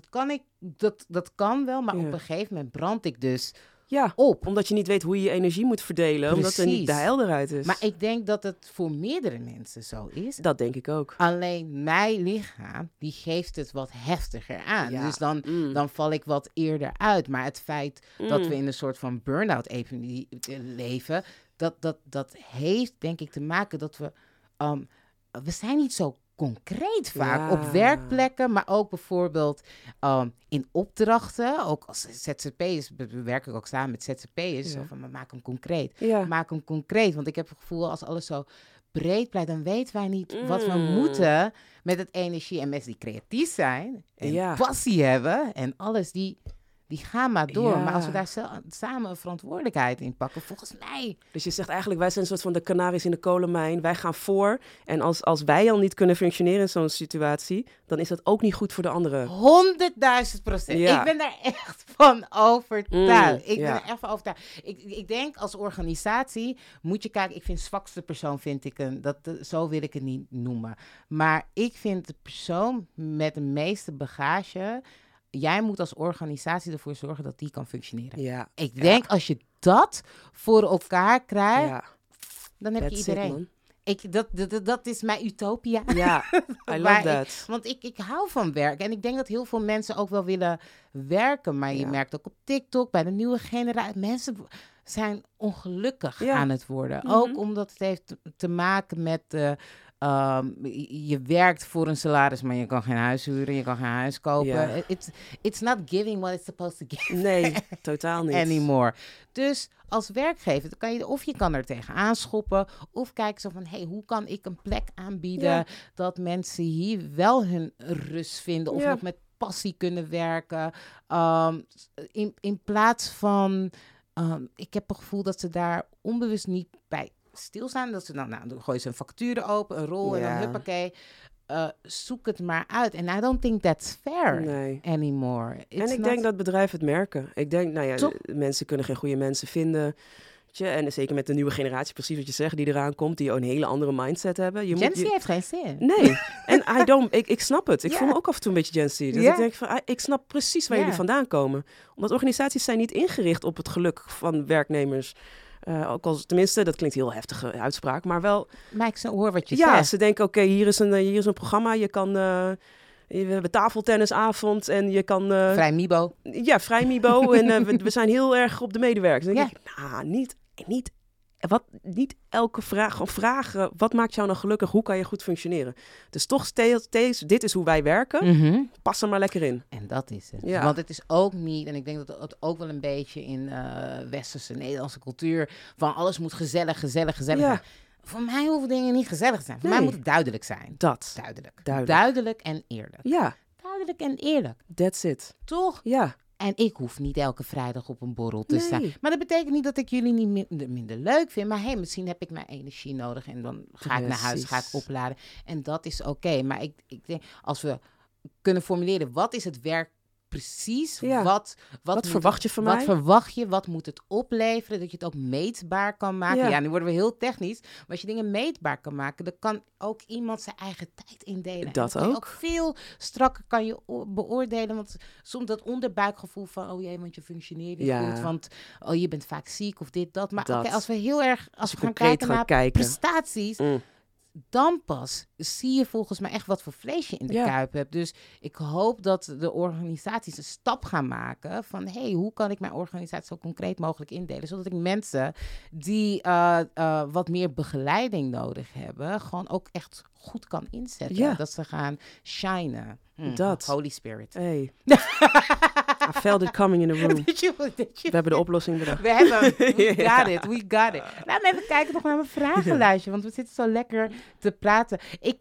dat kan wel, maar op een gegeven moment brand ik dus op. Omdat je niet weet hoe je je energie moet verdelen. Precies. Omdat er niet de helderheid is. Maar ik denk dat het voor meerdere mensen zo is. Dat denk ik ook. Alleen mijn lichaam, die geeft het wat heftiger aan. Ja. Dus dan val ik wat eerder uit. Maar het feit dat we in een soort van burn-out epidemie leven, dat heeft denk ik te maken dat we zijn niet zo concreet vaak op werkplekken, maar ook bijvoorbeeld in opdrachten. Ook als ZZP'ers, we werken ook samen met ZZP'ers. Zo van, maak hem concreet. Ja. Maak hem concreet, want ik heb het gevoel als alles zo breed blijft, dan weten wij niet wat we moeten met het energie. En mensen die creatief zijn en passie hebben en alles, die gaan maar door. Ja. Maar als we daar samen een verantwoordelijkheid in pakken, volgens mij... Dus je zegt eigenlijk, wij zijn een soort van de kanaries in de kolenmijn. Wij gaan voor. En als wij al niet kunnen functioneren in zo'n situatie, dan is dat ook niet goed voor de anderen. 100.000%. Ja. Ik ben daar echt van overtuigd. Ik ben er echt van overtuigd. Ik denk als organisatie moet je kijken. Ik vind zwakste persoon, zo wil ik het niet noemen. Maar ik vind de persoon met de meeste bagage, jij moet als organisatie ervoor zorgen dat die kan functioneren. Ja. Ik denk als je dat voor elkaar krijgt, dan heb je iedereen. Dat is mijn utopia. Ja, I love that. Want ik hou van werken. En ik denk dat heel veel mensen ook wel willen werken. Maar je merkt ook op TikTok, bij de nieuwe generatie, mensen zijn ongelukkig aan het worden. Mm-hmm. Ook omdat het heeft te maken met je werkt voor een salaris, maar je kan geen huis huren, je kan geen huis kopen. Yeah. It's not giving what it's supposed to give. Nee, totaal niet. Anymore. Dus als werkgever, dan kan je kan er tegenaan schoppen, of kijken zo van, hoe kan ik een plek aanbieden dat mensen hier wel hun rust vinden, of nog met passie kunnen werken. In plaats van, ik heb het gevoel dat ze daar onbewust niet bij stilstaan, dat ze dan gooien ze een factuur open, een rol en dan huppakee. Zoek het maar uit. En I don't think that's fair anymore. Ik denk dat bedrijven het merken. Ik denk, mensen kunnen geen goede mensen vinden. En zeker met de nieuwe generatie, precies wat je zegt, die eraan komt, die een hele andere mindset hebben. Gen Z heeft geen zin. Nee. En ik snap het. Ik voel me ook af en toe een beetje Gen Z. Dus ik denk van, ik snap precies waar jullie vandaan komen. Omdat organisaties zijn niet ingericht op het geluk van werknemers. Ook al, tenminste, dat klinkt heel heftige uitspraak, maar wel. Maar ik hoor wat je zegt. Ja, ze denken, oké, hier is een programma. Je kan, we hebben tafeltennisavond en je kan. Vrij Mibo. Ja, vrij Mibo. En we zijn heel erg op de medewerkers. Dan denk ik, niet elke vraag of vragen. Wat maakt jou nou gelukkig? Hoe kan je goed functioneren? Dus toch steeds, dit is hoe wij werken. Mm-hmm. Pas er maar lekker in. En dat is het. Ja. Want het is ook niet, en ik denk dat het ook wel een beetje in westerse Nederlandse cultuur, van alles moet gezellig zijn. Voor mij hoeven dingen niet gezellig te zijn. Voor mij moet het duidelijk zijn. Duidelijk en eerlijk. Ja. Duidelijk en eerlijk. That's it. Toch? Ja. En ik hoef niet elke vrijdag op een borrel te staan. Maar dat betekent niet dat ik jullie niet minder leuk vind. Maar misschien heb ik mijn energie nodig. En dan ga ik naar huis, ga ik opladen. En dat is oké. Maar ik denk, als we kunnen formuleren, wat is het werk precies? Ja. Wat verwacht je van mij? Wat verwacht je? Wat moet het opleveren? Dat je het ook meetbaar kan maken. Ja, nu worden we heel technisch. Maar als je dingen meetbaar kan maken, dan kan ook iemand zijn eigen tijd indelen. Dat en ook. Veel strakker kan je beoordelen. Want soms dat onderbuikgevoel van, oh jee, want je functioneert niet goed. Want je bent vaak ziek of dit, dat. Maar als we heel erg, als we gaan kijken naar prestaties, dan pas zie je volgens mij echt wat voor vlees je in de kuip hebt. Dus ik hoop dat de organisaties een stap gaan maken van, hoe kan ik mijn organisatie zo concreet mogelijk indelen? Zodat ik mensen die wat meer begeleiding nodig hebben, gewoon ook echt goed kan inzetten. Ja. Dat ze gaan shinen. Dat. Holy Spirit. Hey. I felt it coming in the room. We hebben de oplossing bedacht. We got it. Laat me even kijken nog naar mijn vragenlijstje, want we zitten zo lekker te praten.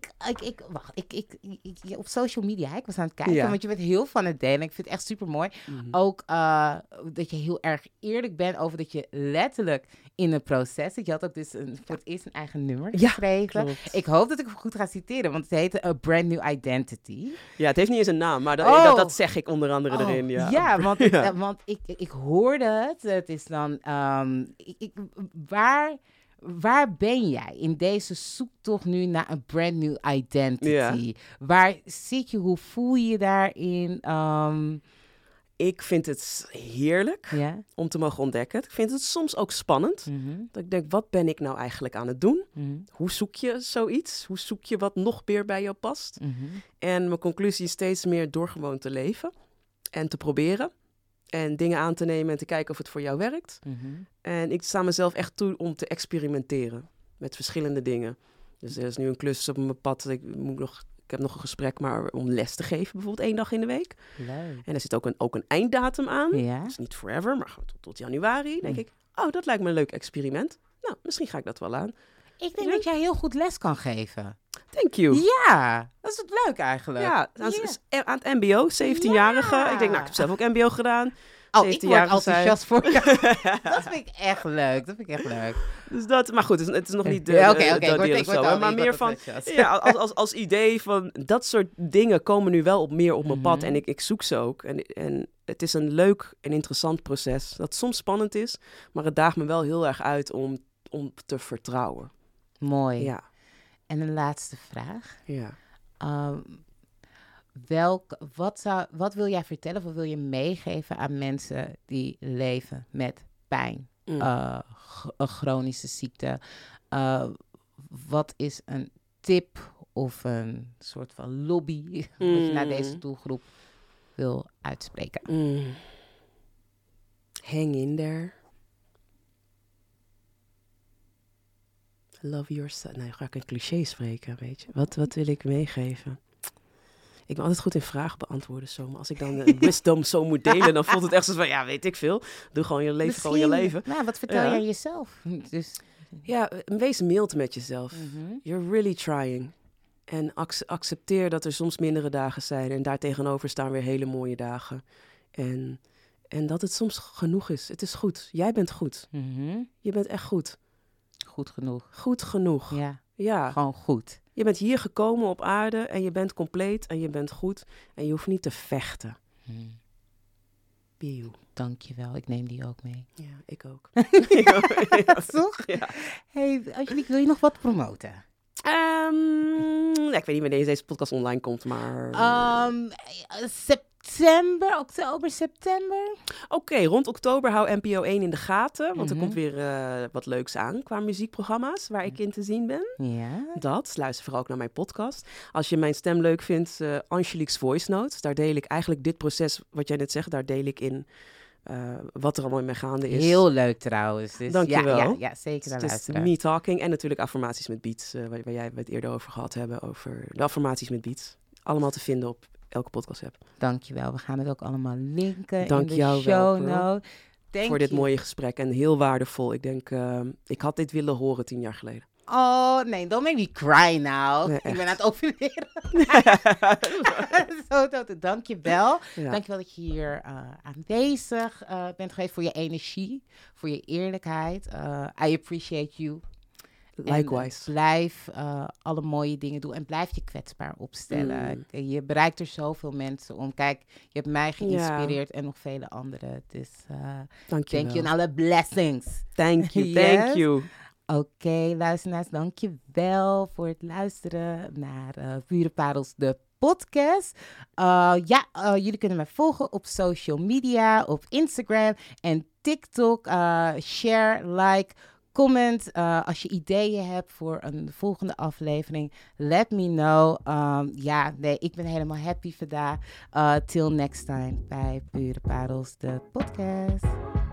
Op social media, ik was aan het kijken, want je bent heel van het delen. Ik vind het echt super mooi. Mm-hmm. Ook dat je heel erg eerlijk bent over dat je letterlijk in een proces zit. Je had ook dus voor het eerst een eigen nummer geschreven. Klopt. Ik hoop dat ik het goed ga citeren, want het heet A Brand New Identity. Ja, het heeft niet eens een naam, maar dat zeg ik onder andere erin. Ja, want ik hoorde het. Het is dan, waar ben jij in deze zoektocht nu naar een brand new identity? Ja. Waar zit je? Hoe voel je je daarin? Ik vind het heerlijk om te mogen ontdekken. Ik vind het soms ook spannend. Mm-hmm. Dat ik denk, wat ben ik nou eigenlijk aan het doen? Mm-hmm. Hoe zoek je zoiets? Hoe zoek je wat nog meer bij jou past? Mm-hmm. En mijn conclusie is steeds meer door gewoon te leven en te proberen. En dingen aan te nemen en te kijken of het voor jou werkt. Mm-hmm. En ik sta mezelf echt toe om te experimenteren met verschillende dingen. Dus er is nu een klus op mijn pad. Ik heb nog een gesprek maar om les te geven, bijvoorbeeld 1 dag in de week. Leuk. En er zit ook een einddatum aan. Ja. Dus niet forever, maar gewoon tot januari. Denk ik, dat lijkt me een leuk experiment. Nou, misschien ga ik dat wel aan. Ik denk dat jij heel goed les kan geven. Thank you. Ja, dat is het leuk eigenlijk. Ja, aan het mbo, 17-jarige. Ja. Ik denk, ik heb zelf ook mbo gedaan. Oh, ik word enthousiast voor je. Dat vind ik echt leuk. Dus dat, maar goed, het is nog niet Oké, maar meer van, als idee van, dat soort dingen komen nu wel meer op mijn pad. En ik zoek ze ook. En het is een leuk en interessant proces. Dat soms spannend is, maar het daagt me wel heel erg uit om te vertrouwen. Mooi. Ja. En een laatste vraag. Ja. Wat wil jij vertellen of wat wil je meegeven aan mensen die leven met pijn? Een chronische ziekte. Wat is een tip of een soort van lobby wat je naar deze doelgroep wil uitspreken? Hang in there. Love yourself. Nou, ga ik een cliché spreken, weet je. Wat wil ik meegeven? Ik ben altijd goed in vragen beantwoorden zo. Maar als ik dan wisdom zo moet delen, dan voelt het echt zo van, weet ik veel. Doe gewoon je leven, gewoon je leven. Nou, wat vertel jij jezelf? Dus... Ja, wees mild met jezelf. You're really trying. En accepteer dat er soms mindere dagen zijn. En daartegenover staan weer hele mooie dagen. En dat het soms genoeg is. Het is goed. Jij bent goed. Je bent echt goed. Goed genoeg. Goed genoeg. Ja. Gewoon goed. Je bent hier gekomen op aarde en je bent compleet en je bent goed. En je hoeft niet te vechten. Be you. Dankjewel, ik neem die ook mee. Ja, ik ook. Toch? Ja. Hey, Angelique, wil je nog wat promoten? Ik weet niet wanneer deze podcast online komt, maar... Oktober, september. Oké, rond oktober hou NPO 1 in de gaten. Want er komt weer wat leuks aan qua muziekprogramma's waar ik in te zien ben. Ja. Luister vooral ook naar mijn podcast. Als je mijn stem leuk vindt, Angelique's Voice Notes. Daar deel ik eigenlijk dit proces, wat jij net zegt, daar deel ik in wat er allemaal in mij gaande is. Heel leuk trouwens. Dus dankjewel. Ja, zeker naar luisteren. Het is me talking en natuurlijk affirmaties met beats, waar jij het eerder over gehad hebben, over de affirmaties met beats. Allemaal te vinden op elke podcast heb. Dankjewel. We gaan het ook allemaal linken Dank in de jou show wel, voor dit mooie gesprek en heel waardevol. Ik denk, ik had dit willen horen 10 jaar geleden. Oh, nee, don't make me cry now. Nee, ik ben aan het overleren. Dankjewel. Ja. Dankjewel dat je hier aanwezig bent geweest voor je energie, voor je eerlijkheid. I appreciate you. Likewise. En blijf alle mooie dingen doen en blijf je kwetsbaar opstellen. Je bereikt er zoveel mensen om. Kijk, je hebt mij geïnspireerd en nog vele anderen. Dus thank you and alle blessings. Thank you. Oké, luisteraars, dank je wel voor het luisteren naar Pure Parels, de podcast. Jullie kunnen mij volgen op social media, op Instagram en TikTok. Share, like, comment. Als je ideeën hebt voor een volgende aflevering, let me know. Ik ben helemaal happy vandaag. Till next time bij Pure Parels, de podcast.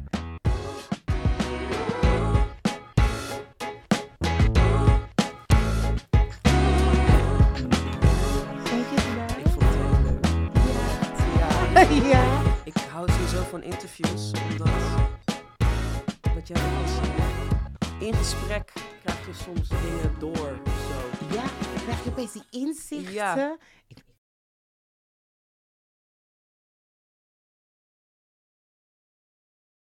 Ja. Ik hou sowieso van interviews, omdat wat jij in gesprek krijg je soms dingen door. Zo. Ja, dan krijg je opeens die inzichten. Ja.